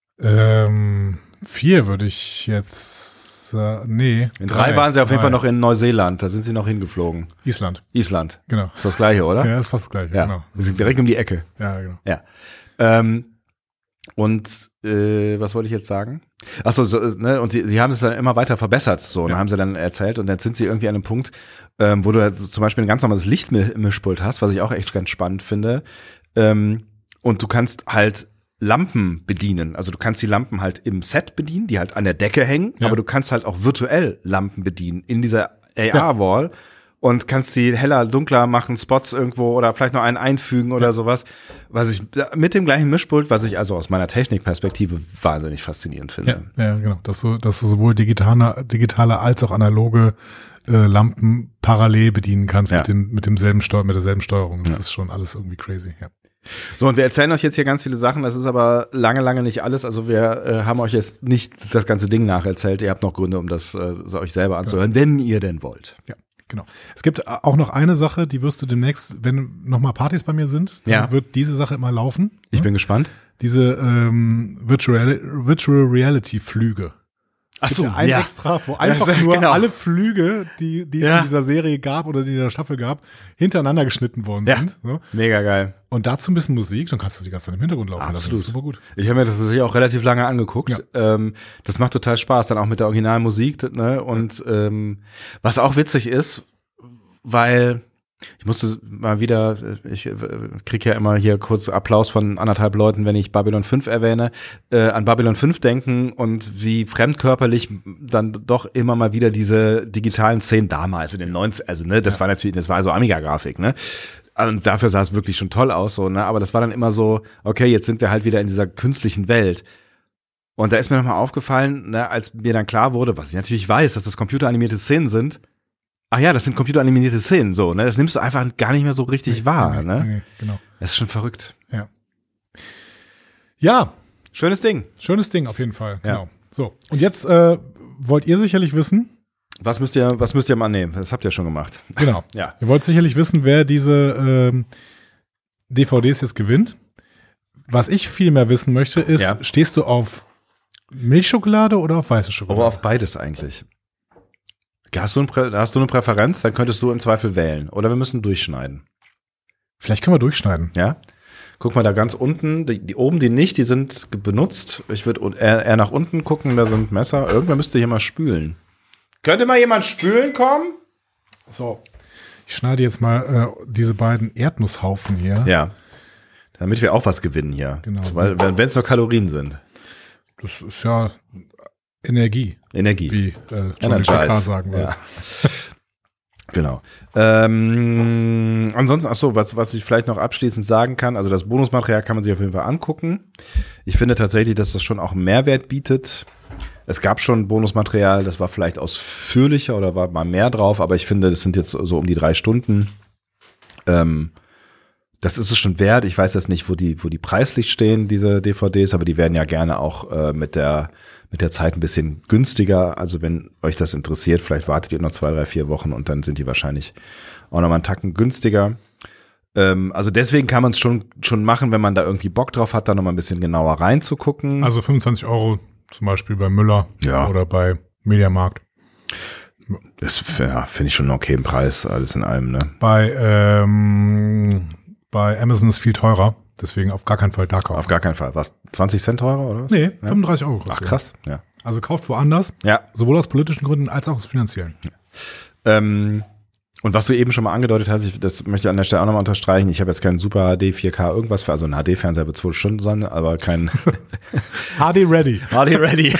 4 würde ich jetzt, nee. In 3 waren sie auf jeden Fall noch in Neuseeland, da sind sie noch hingeflogen. Island. Genau. Ist das Gleiche, oder? Ja, ist fast das Gleiche, genau. Sie sind direkt um die Ecke. Ja, genau. Ja. Was wollte ich jetzt sagen? Achso, ne, und die haben es dann immer weiter verbessert, so, und haben sie dann erzählt, und dann sind sie irgendwie an einem Punkt, wo du halt zum Beispiel ein ganz normales Lichtmischpult hast, was ich auch echt ganz spannend finde, und du kannst halt Lampen bedienen, also du kannst die Lampen halt im Set bedienen, die halt an der Decke hängen, aber du kannst halt auch virtuell Lampen bedienen in dieser AR-Wall. Und kannst die heller, dunkler machen, Spots irgendwo oder vielleicht noch einen einfügen oder sowas. Was ich mit dem gleichen Mischpult, was ich also aus meiner Technikperspektive wahnsinnig faszinierend finde. Ja, genau. Dass du sowohl digitale als auch analoge Lampen parallel bedienen kannst mit derselben Steuerung. Das ist schon alles irgendwie crazy, ja. So, und wir erzählen euch jetzt hier ganz viele Sachen, das ist aber lange nicht alles, also wir haben euch jetzt nicht das ganze Ding nacherzählt, ihr habt noch Gründe, um das euch selber anzuhören, wenn ihr denn wollt. Ja. Genau. Es gibt auch noch eine Sache, die wirst du demnächst, wenn nochmal Partys bei mir sind, dann wird diese Sache immer laufen. Ich bin gespannt. Diese Virtual Reality Flüge. Es gibt ein extra, wo einfach nur alle Flüge, die es in dieser Serie gab oder die in der Staffel gab, hintereinander geschnitten worden sind. So. Mega geil. Und dazu ein bisschen Musik, dann kannst du die ganze Zeit im Hintergrund laufen lassen. Das ist super gut. Ich habe mir das tatsächlich auch relativ lange angeguckt. Ja. Das macht total Spaß, dann auch mit der Originalmusik. Ne? Und was auch witzig ist, weil ich musste mal wieder, ich krieg ja immer hier kurz Applaus von 1,5 Leuten, wenn ich Babylon 5 erwähne, an Babylon 5 denken und wie fremdkörperlich dann doch immer mal wieder diese digitalen Szenen damals in den 90, also ne, das war natürlich, das war so Amiga-Grafik, ne? Und dafür sah es wirklich schon toll aus, so, ne? Aber das war dann immer so, okay, jetzt sind wir halt wieder in dieser künstlichen Welt. Und da ist mir nochmal aufgefallen, ne, als mir dann klar wurde, was ich natürlich weiß, dass das computeranimierte Szenen sind. Ach ja, das sind computeranimierte Szenen, so, ne? Das nimmst du einfach gar nicht mehr so richtig wahr, ne? Nee, genau. Das ist schon verrückt. Ja. Ja. Schönes Ding. Schönes Ding, auf jeden Fall, genau. Ja. So. Und jetzt, wollt ihr sicherlich wissen. Was müsst ihr mal nehmen? Das habt ihr schon gemacht. Genau. Ja. Ihr wollt sicherlich wissen, wer diese, DVDs jetzt gewinnt. Was ich viel mehr wissen möchte, ist, stehst du auf Milchschokolade oder auf weiße Schokolade? Aber auf beides eigentlich. Hast du eine Präferenz? Dann könntest du im Zweifel wählen. Oder wir müssen durchschneiden. Vielleicht können wir durchschneiden. Ja. Guck mal da ganz unten. Die oben, die nicht, die sind benutzt. Ich würde eher nach unten gucken, da sind Messer. Irgendwer müsste hier mal spülen. Könnte mal jemand spülen kommen? So. Ich schneide jetzt mal diese beiden Erdnusshaufen hier. Ja. Damit wir auch was gewinnen hier. Genau. Wenn es nur Kalorien sind. Das ist ja Energie. Wie Johnny Becker sagen würde. Ja. Genau. Ansonsten, was ich vielleicht noch abschließend sagen kann, also das Bonusmaterial kann man sich auf jeden Fall angucken. Ich finde tatsächlich, dass das schon auch einen Mehrwert bietet. Es gab schon Bonusmaterial, das war vielleicht ausführlicher oder war mal mehr drauf, aber ich finde, das sind jetzt so um die 3 Stunden. Das ist es schon wert. Ich weiß jetzt nicht, wo die preislich stehen, diese DVDs, aber die werden ja gerne auch mit der Zeit ein bisschen günstiger. Also wenn euch das interessiert, vielleicht wartet ihr noch 2, 3, 4 Wochen und dann sind die wahrscheinlich auch noch mal einen Tacken günstiger. Also deswegen kann man es schon machen, wenn man da irgendwie Bock drauf hat, da noch mal ein bisschen genauer reinzugucken. Also 25 € zum Beispiel bei Müller oder bei Mediamarkt. Das finde ich schon einen okayen Preis, alles in allem, ne? Bei Amazon ist viel teurer, deswegen auf gar keinen Fall da kaufen. Auf gar keinen Fall. Was, 20 Cent teurer oder was? Nee, 35 €. Ach krass, ja. Also kauft woanders, sowohl aus politischen Gründen als auch aus finanziellen. Ja. Und was du eben schon mal angedeutet hast, das möchte ich an der Stelle auch nochmal unterstreichen, ich habe jetzt keinen Super HD 4K irgendwas für, also ein HD-Fernseher wird 2 Stunden sein, aber kein HD Ready. HD Ready.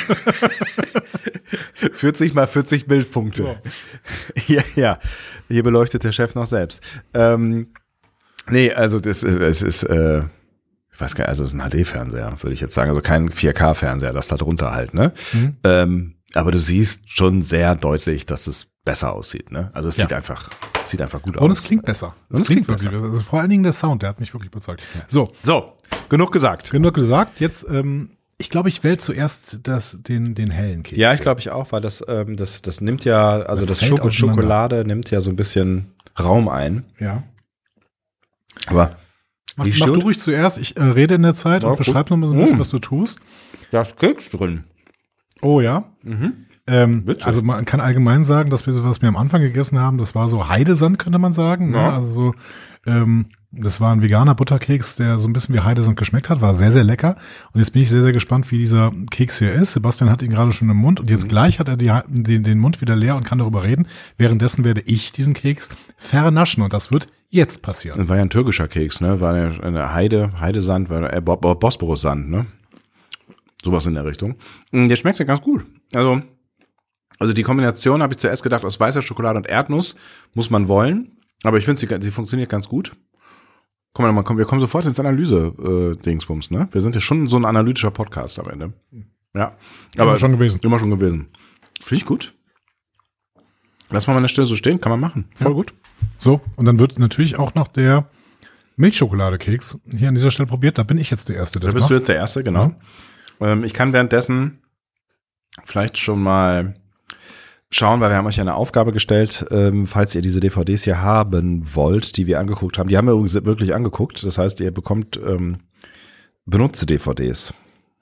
40 mal 40 Bildpunkte. So. Ja, hier beleuchtet der Chef noch selbst. Nee, also es ist, ich weiß gar nicht, also es ist ein HD-Fernseher, würde ich jetzt sagen, also kein 4K-Fernseher, das da drunter halt, ne? Mhm. Aber du siehst schon sehr deutlich, dass es besser aussieht, ne? Also es sieht einfach gut aus. Und es klingt besser. Es klingt wirklich besser. Also vor allen Dingen der Sound, der hat mich wirklich überzeugt. Ja. So, genug gesagt. Jetzt, ich glaube, ich wähle zuerst den hellen Keks. Ja, ich glaube ich auch, weil das nimmt ja, also das Schokolade nimmt ja so ein bisschen Raum ein. Ja. Aber Mach du ruhig zuerst. Ich rede in der Zeit und beschreib noch mal so ein bisschen, was du tust. Da ist Keks drin. Oh ja. Also man kann allgemein sagen, dass was wir am Anfang gegessen haben, das war so Heidesand, könnte man sagen. Ja. Ne? Also so, das war ein veganer Butterkeks, der so ein bisschen wie Heidesand geschmeckt hat, war sehr, sehr lecker. Und jetzt bin ich sehr, sehr gespannt, wie dieser Keks hier ist. Sebastian hat ihn gerade schon im Mund und jetzt gleich hat er den Mund wieder leer und kann darüber reden. Währenddessen werde ich diesen Keks vernaschen und das wird jetzt passieren. Das war ja ein türkischer Keks, ne? War ja eine Heidesand, war Bosporussand, ne? Sowas in der Richtung. Der schmeckt ja ganz gut. Also die Kombination habe ich zuerst gedacht, aus weißer Schokolade und Erdnuss muss man wollen. Aber ich finde, sie funktioniert ganz gut. Wir kommen sofort ins Analyse-Dingsbums, ne? Wir sind ja schon so ein analytischer Podcast am Ende. Ja. Aber immer schon gewesen. Finde ich gut. Lass mal an der Stelle so stehen, kann man machen. Voll gut. So, und dann wird natürlich auch noch der Milchschokoladekeks hier an dieser Stelle probiert. Da bin ich jetzt der Erste, der das macht. Da bist du jetzt der Erste, genau. Ja. Ich kann währenddessen vielleicht schon mal schauen, weil wir haben euch eine Aufgabe gestellt, falls ihr diese DVDs hier haben wollt, die wir angeguckt haben. Die haben wir übrigens wirklich angeguckt. Das heißt, ihr bekommt benutzte DVDs.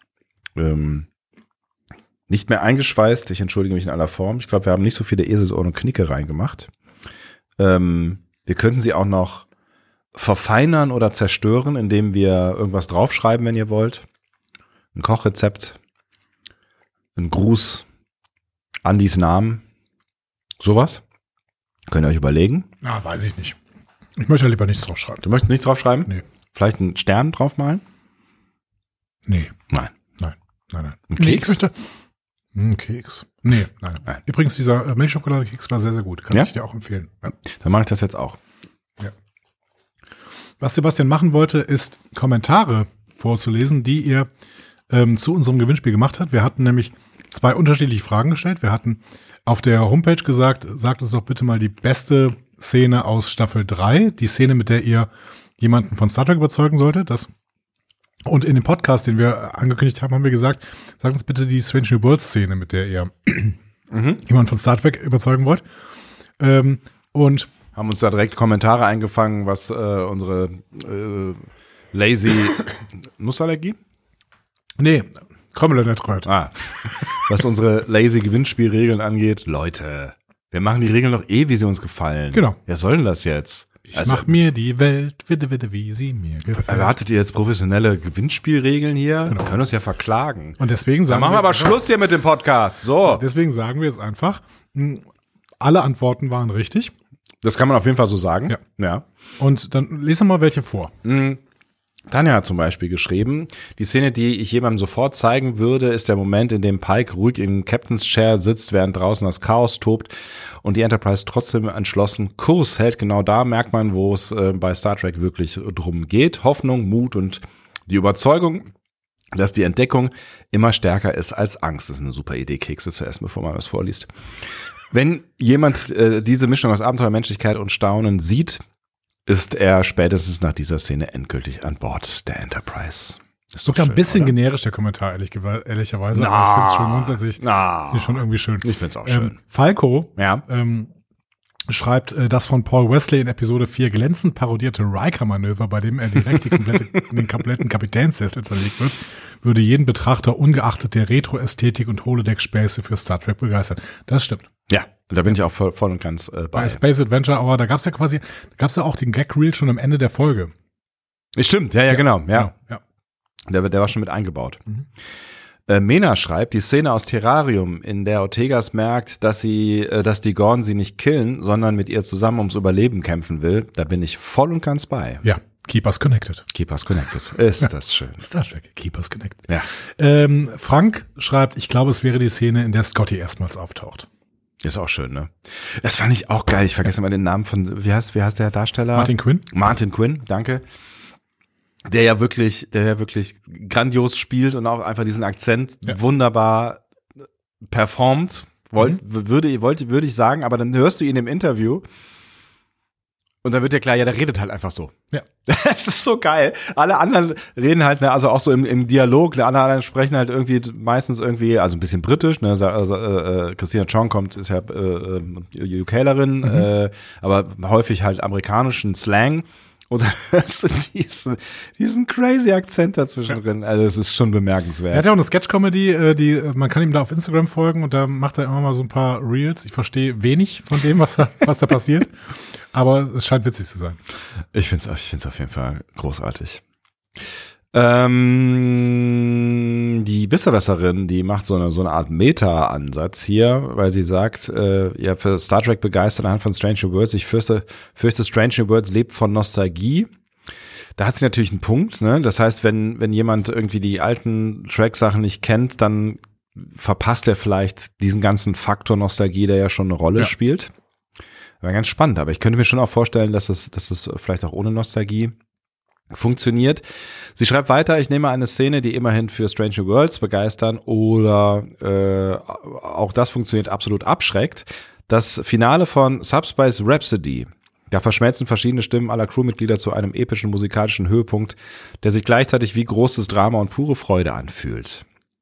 Nicht mehr eingeschweißt. Ich entschuldige mich in aller Form. Ich glaube, wir haben nicht so viele Eselsohren und Knicke reingemacht. Wir könnten sie auch noch verfeinern oder zerstören, indem wir irgendwas draufschreiben, wenn ihr wollt. Ein Kochrezept, ein Gruß, Andys Namen, sowas. Könnt ihr euch überlegen? Na, weiß ich nicht. Ich möchte ja lieber nichts draufschreiben. Du möchtest nichts draufschreiben? Nee. Vielleicht einen Stern draufmalen? Nee. Nein. Ein Keks? Ein Keks. Nee, nein. Übrigens, dieser Milchschokoladekeks war sehr, sehr gut. Kann ich dir auch empfehlen. Ja. Dann mache ich das jetzt auch. Ja. Was Sebastian machen wollte, ist Kommentare vorzulesen, die ihr zu unserem Gewinnspiel gemacht habt. Wir hatten nämlich 2 unterschiedliche Fragen gestellt. Wir hatten auf der Homepage gesagt, sagt uns doch bitte mal die beste Szene aus Staffel 3, die Szene, mit der ihr jemanden von Star Trek überzeugen solltet. Und in dem Podcast, den wir angekündigt haben, haben wir gesagt, sagt uns bitte die Strange New Worlds Szene, mit der ihr jemanden von Star Trek überzeugen wollt. Und haben uns da direkt Kommentare eingefangen, was unsere lazy Nussallergie? Nee, Krömmel-Netreuth. Was unsere lazy Gewinnspielregeln angeht. Leute, wir machen die Regeln doch wie sie uns gefallen. Genau. Wer soll denn das jetzt? Ich mach mir die Welt, wie sie mir gefällt. Erwartet ihr jetzt professionelle Gewinnspielregeln hier? Genau. Wir können uns ja verklagen. Und deswegen sagen machen wir aber Schluss hier mit dem Podcast. So. Deswegen sagen wir jetzt einfach, alle Antworten waren richtig. Das kann man auf jeden Fall so sagen. Ja. Und dann lese mal welche vor. Tanja hat zum Beispiel geschrieben, die Szene, die ich jemandem sofort zeigen würde, ist der Moment, in dem Pike ruhig im Captain's Chair sitzt, während draußen das Chaos tobt und die Enterprise trotzdem entschlossen Kurs hält. Genau da merkt man, wo es bei Star Trek wirklich drum geht. Hoffnung, Mut und die Überzeugung, dass die Entdeckung immer stärker ist als Angst. Das ist eine super Idee, Kekse zu essen, bevor man was vorliest. Wenn jemand diese Mischung aus Abenteuer, Menschlichkeit und Staunen sieht, ist er spätestens nach dieser Szene endgültig an Bord der Enterprise. Ist doch ein bisschen generisch, der Kommentar, ehrlicherweise. Aber ich finde es schon grundsätzlich schon irgendwie schön. Ich finde es auch schön. Falco schreibt das von Paul Wesley in Episode 4 glänzend parodierte Riker-Manöver, bei dem er direkt den kompletten Kapitänssessel zerlegt wird, würde jeden Betrachter ungeachtet der Retro-Ästhetik und Holodeck-Späße für Star Trek begeistern. Das stimmt. Ja, da bin ich auch voll und ganz bei Space Adventure, aber da gab's ja auch den Gag-Reel schon am Ende der Folge. Stimmt, ja, genau. Der war schon mit eingebaut. Mena schreibt, die Szene aus Terrarium, in der Ortegas merkt, dass die Gorn sie nicht killen, sondern mit ihr zusammen ums Überleben kämpfen will, da bin ich voll und ganz bei. Ja, Keep Us Connected. Keep Us Connected. Ist das schön. Star Trek, Keep Us Connected. Ja. Frank schreibt, ich glaube, es wäre die Szene, in der Scotty erstmals auftaucht. Ist auch schön, ne? Das fand ich auch geil. Ich vergesse mal den Namen von, wie heißt der Darsteller? Martin Quinn. Martin Quinn, danke. Der ja wirklich grandios spielt und auch einfach diesen Akzent wunderbar performt, würde ich sagen, aber dann hörst du ihn im Interview und dann wird dir klar, ja, der redet halt einfach so. Ja. Das ist so geil. Alle anderen reden halt, ne, also auch so im Dialog, die anderen sprechen halt meistens also ein bisschen britisch, ne, Christina Chong ist ja UKlerin, aber häufig halt amerikanischen Slang. Und dann hörst du diesen crazy Akzent dazwischen drin. Also es ist schon bemerkenswert. Er hat ja auch eine Sketch-Comedy, man kann ihm da auf Instagram folgen und da macht er immer mal so ein paar Reels. Ich verstehe wenig von dem, was da passiert, aber es scheint witzig zu sein. Ich find's auf jeden Fall großartig. Die Besserwisserin, die macht so eine Art Meta-Ansatz hier, weil sie sagt, für Star Trek begeistert anhand von Strange New Worlds. Ich fürchte, Strange New Worlds lebt von Nostalgie. Da hat sie natürlich einen Punkt, ne? Das heißt, wenn jemand irgendwie die alten Track-Sachen nicht kennt, dann verpasst er vielleicht diesen ganzen Faktor Nostalgie, der ja schon eine Rolle spielt. War ganz spannend, aber ich könnte mir schon auch vorstellen, dass es vielleicht auch ohne Nostalgie funktioniert. Sie schreibt weiter, ich nehme eine Szene, die immerhin für Strange New Worlds begeistern oder auch das funktioniert absolut abschreckt. Das Finale von Subspace Rhapsody. Da verschmelzen verschiedene Stimmen aller Crewmitglieder zu einem epischen musikalischen Höhepunkt, der sich gleichzeitig wie großes Drama und pure Freude anfühlt.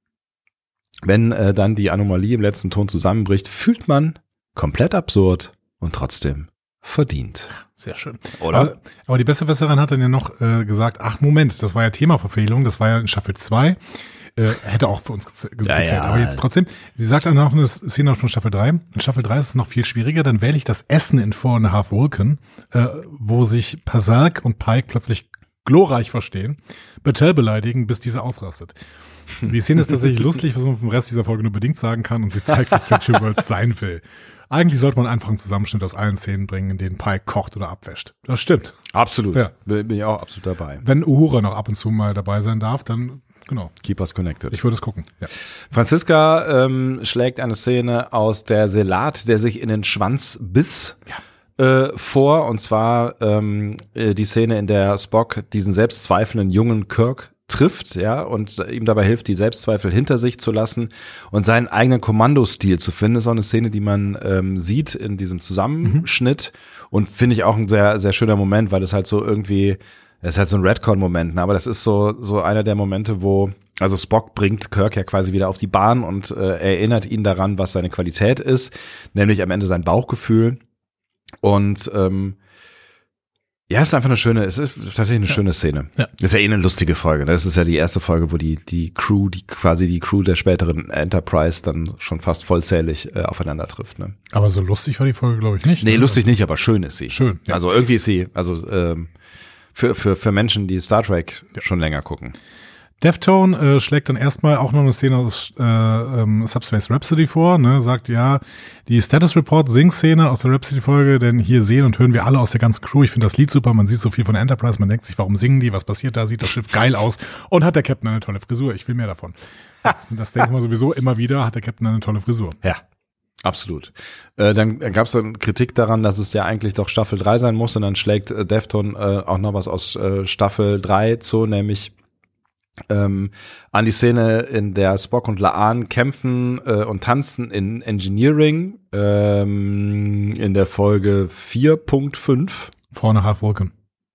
Wenn dann die Anomalie im letzten Ton zusammenbricht, fühlt man komplett absurd und trotzdem verdient. Sehr schön. Oder? Aber die Besserwisserin hat dann ja noch gesagt, ach Moment, das war ja Themaverfehlung, das war ja in Staffel 2. Hätte auch für uns gezählt, aber jetzt trotzdem. Sie sagt dann noch eine Szene von Staffel 3. In Staffel 3 ist es noch viel schwieriger, dann wähle ich das Essen in 4.5 Vulcan, wo sich Pazalk und Pike plötzlich glorreich verstehen, Battelle beleidigen, bis diese ausrastet. Die Szene ist tatsächlich lustig, was man vom Rest dieser Folge nur bedingt sagen kann, und sie zeigt, wie Strange New Worlds sein will. Eigentlich sollte man einfach einen Zusammenschnitt aus allen Szenen bringen, in denen Pike kocht oder abwäscht. Das stimmt. Absolut. Ja. Bin ich auch absolut dabei. Wenn Uhura noch ab und zu mal dabei sein darf, dann genau. Keep us connected. Ich würde es gucken. Ja. Franziska schlägt eine Szene aus der Selat, der sich in den Schwanz biss. Vor, und zwar die Szene, in der Spock diesen selbstzweifelnden jungen Kirk trifft, ja, und ihm dabei hilft, die Selbstzweifel hinter sich zu lassen und seinen eigenen Kommandostil zu finden. Das ist auch eine Szene, die man sieht in diesem Zusammenschnitt und finde ich auch ein sehr, sehr schöner Moment, weil es halt so irgendwie, es ist halt so ein Redcon-Moment, ne? Aber das ist so einer der Momente, wo, also Spock bringt Kirk ja quasi wieder auf die Bahn und erinnert ihn daran, was seine Qualität ist, nämlich am Ende sein Bauchgefühl. Und ja, es ist einfach es ist tatsächlich eine schöne Szene. Ja. Ist ja eine lustige Folge. Das ist ja die erste Folge, wo die Crew der späteren Enterprise dann schon fast vollzählig aufeinander trifft. Ne? Aber so lustig war die Folge, glaube ich, nicht. Nee, lustig nicht, aber schön ist sie. Schön. Ja. Also irgendwie ist sie, für Menschen, die Star Trek schon länger gucken. Deftone schlägt dann erstmal auch noch eine Szene aus Subspace Rhapsody vor, ne, sagt ja, die Status Report Sing-Szene aus der Rhapsody-Folge, denn hier sehen und hören wir alle aus der ganzen Crew. Ich finde das Lied super, man sieht so viel von der Enterprise, man denkt sich, warum singen die, was passiert da, sieht das Schiff geil aus und hat der Captain eine tolle Frisur, ich will mehr davon. Und das denken wir sowieso immer wieder, hat der Captain eine tolle Frisur. Ja. Absolut. Dann gab es dann Kritik daran, dass es ja eigentlich doch Staffel 3 sein muss, und dann schlägt Deftone auch noch was aus Staffel 3 zu, nämlich an die Szene, in der Spock und La'an kämpfen und tanzen in Engineering in der Folge 4.5. 4.5 Vulcan.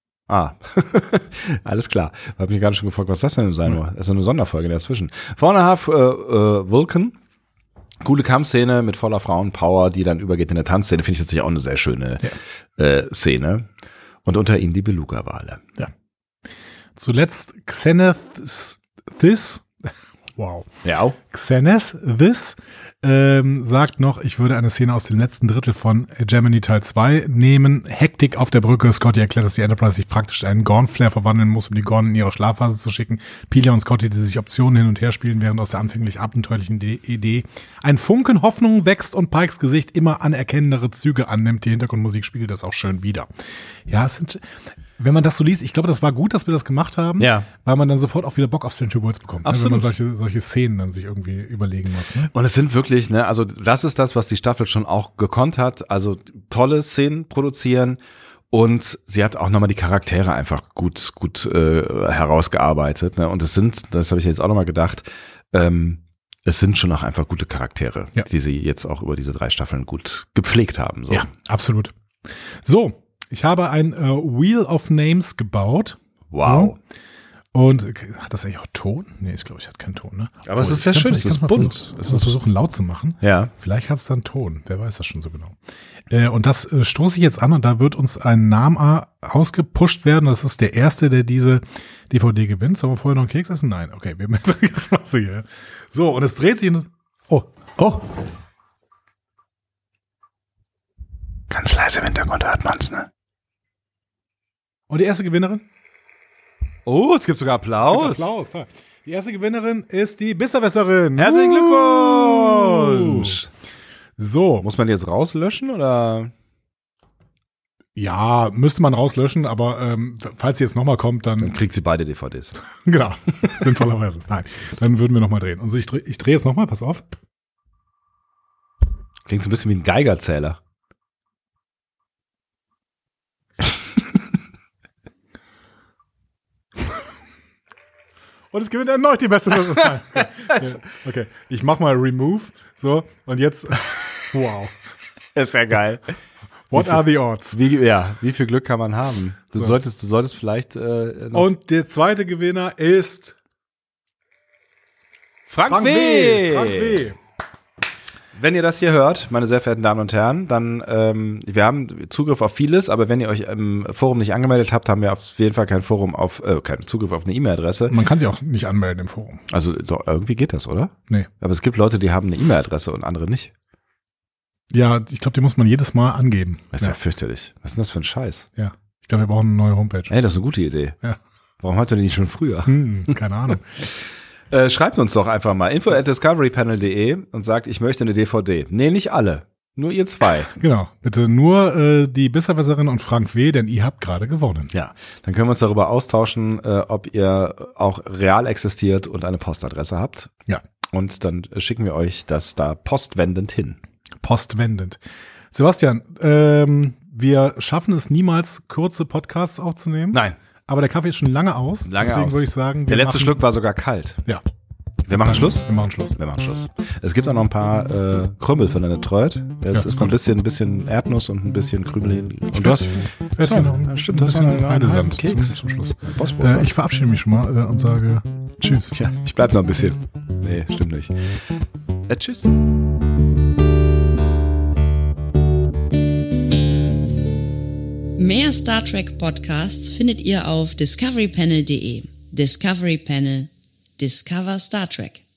Alles klar. Hab mich gerade schon gefragt, was das denn sein soll. Das ist eine Sonderfolge dazwischen. 4.5 Vulcan. Coole Kampfszene mit voller Frauenpower, die dann übergeht in der Tanzszene. Finde ich tatsächlich auch eine sehr schöne Szene. Und unter ihnen die Beluga-Wale. Ja. Zuletzt Xeneth This, wow. Ja. Xeneth This sagt noch, ich würde eine Szene aus dem letzten Drittel von Gemini Teil 2 nehmen. Hektik auf der Brücke. Scotty erklärt, dass die Enterprise sich praktisch in einen Gorn-Flare verwandeln muss, um die Gorn in ihre Schlafphase zu schicken. Pila und Scotty, die sich Optionen hin und her spielen, während aus der anfänglich abenteuerlichen Idee ein Funken Hoffnung wächst und Pikes Gesicht immer anerkennendere Züge annimmt. Die Hintergrundmusik spiegelt das auch schön wider. Ja, es sind, wenn man das so liest, ich glaube, das war gut, dass wir das gemacht haben, weil man dann sofort auch wieder Bock auf Strange New Worlds bekommt, ne, wenn man solche Szenen dann sich irgendwie überlegen muss. Ne? Und es sind wirklich, ne, also das ist das, was die Staffel schon auch gekonnt hat, also tolle Szenen produzieren, und sie hat auch nochmal die Charaktere einfach gut herausgearbeitet, ne, und das habe ich jetzt auch nochmal gedacht, es sind schon auch einfach gute Charaktere, die sie jetzt auch über diese 3 Staffeln gut gepflegt haben. So. Ja, absolut. So. Ich habe ein Wheel of Names gebaut. Wow. Und hat das eigentlich auch Ton? Nee, ich glaube, ich hat keinen Ton, ne? Aber es ist sehr schön, es ist bunt. Ich muss versuchen, laut zu machen. Ja. Vielleicht hat es dann Ton. Wer weiß das schon so genau. Und das stoße ich jetzt an und da wird uns ein Name ausgepusht werden. Das ist der Erste, der diese DVD gewinnt. Sollen wir vorher noch einen Keks essen? Nein. Okay, wir machen jetzt mal hier. So, und es dreht sich. Oh. Ganz leise im Hintergrund hört man's, ne? Und die erste Gewinnerin? Oh, es gibt sogar Applaus. Toll. Die erste Gewinnerin ist die Besserwisserin. Herzlichen Glückwunsch. So. Muss man die jetzt rauslöschen oder? Ja, müsste man rauslöschen, aber falls sie jetzt nochmal kommt, Dann kriegt sie beide DVDs. Genau, sinnvollerweise. Nein, dann würden wir nochmal drehen. Also ich drehe jetzt nochmal, pass auf. Klingt so ein bisschen wie ein Geigerzähler. Und es gewinnt erneut die beste Version. Okay, ich mach mal Remove. So, und jetzt, wow. Ist ja geil. What are the odds? Wie viel Glück kann man haben? Du solltest vielleicht noch Und der zweite Gewinner ist Frank W. Frank W. Wenn ihr das hier hört, meine sehr verehrten Damen und Herren, dann, wir haben Zugriff auf vieles, aber wenn ihr euch im Forum nicht angemeldet habt, haben wir auf jeden Fall keinen Zugriff auf eine E-Mail-Adresse. Man kann sich auch nicht anmelden im Forum. Also doch, irgendwie geht das, oder? Nee. Aber es gibt Leute, die haben eine E-Mail-Adresse und andere nicht. Ja, ich glaube, die muss man jedes Mal angeben. Das ist ja fürchterlich. Was ist denn das für ein Scheiß? Ja, ich glaube, wir brauchen eine neue Homepage. Ey, das ist eine gute Idee. Ja. Warum hat er die nicht schon früher? Keine Ahnung. Schreibt uns doch einfach mal info@discoverypanel.de und sagt, ich möchte eine DVD. Nee, nicht alle. Nur ihr zwei. Genau. Bitte nur die Besserwisserin und Frank W., denn ihr habt gerade gewonnen. Ja. Dann können wir uns darüber austauschen, ob ihr auch real existiert und eine Postadresse habt. Ja. Und dann schicken wir euch das da postwendend hin. Postwendend. Sebastian, wir schaffen es niemals, kurze Podcasts aufzunehmen. Nein. Aber der Kaffee ist schon lange aus. Deswegen würde ich sagen, der letzte Schluck war sogar kalt. Ja. Wir machen Schluss? Wir machen Schluss. Es gibt auch noch ein paar Krümel von der Treut. Es ist noch ein bisschen Erdnuss und ein bisschen Krümel. Und du hast stimmt, das ist ein Heidesand zum Schluss. Ich verabschiede mich schon mal und sage Tschüss. Ja, ich bleib noch ein bisschen. Nee, stimmt nicht. Tschüss. Mehr Star Trek Podcasts findet ihr auf discoverypanel.de. Discovery Panel. Discover Star Trek.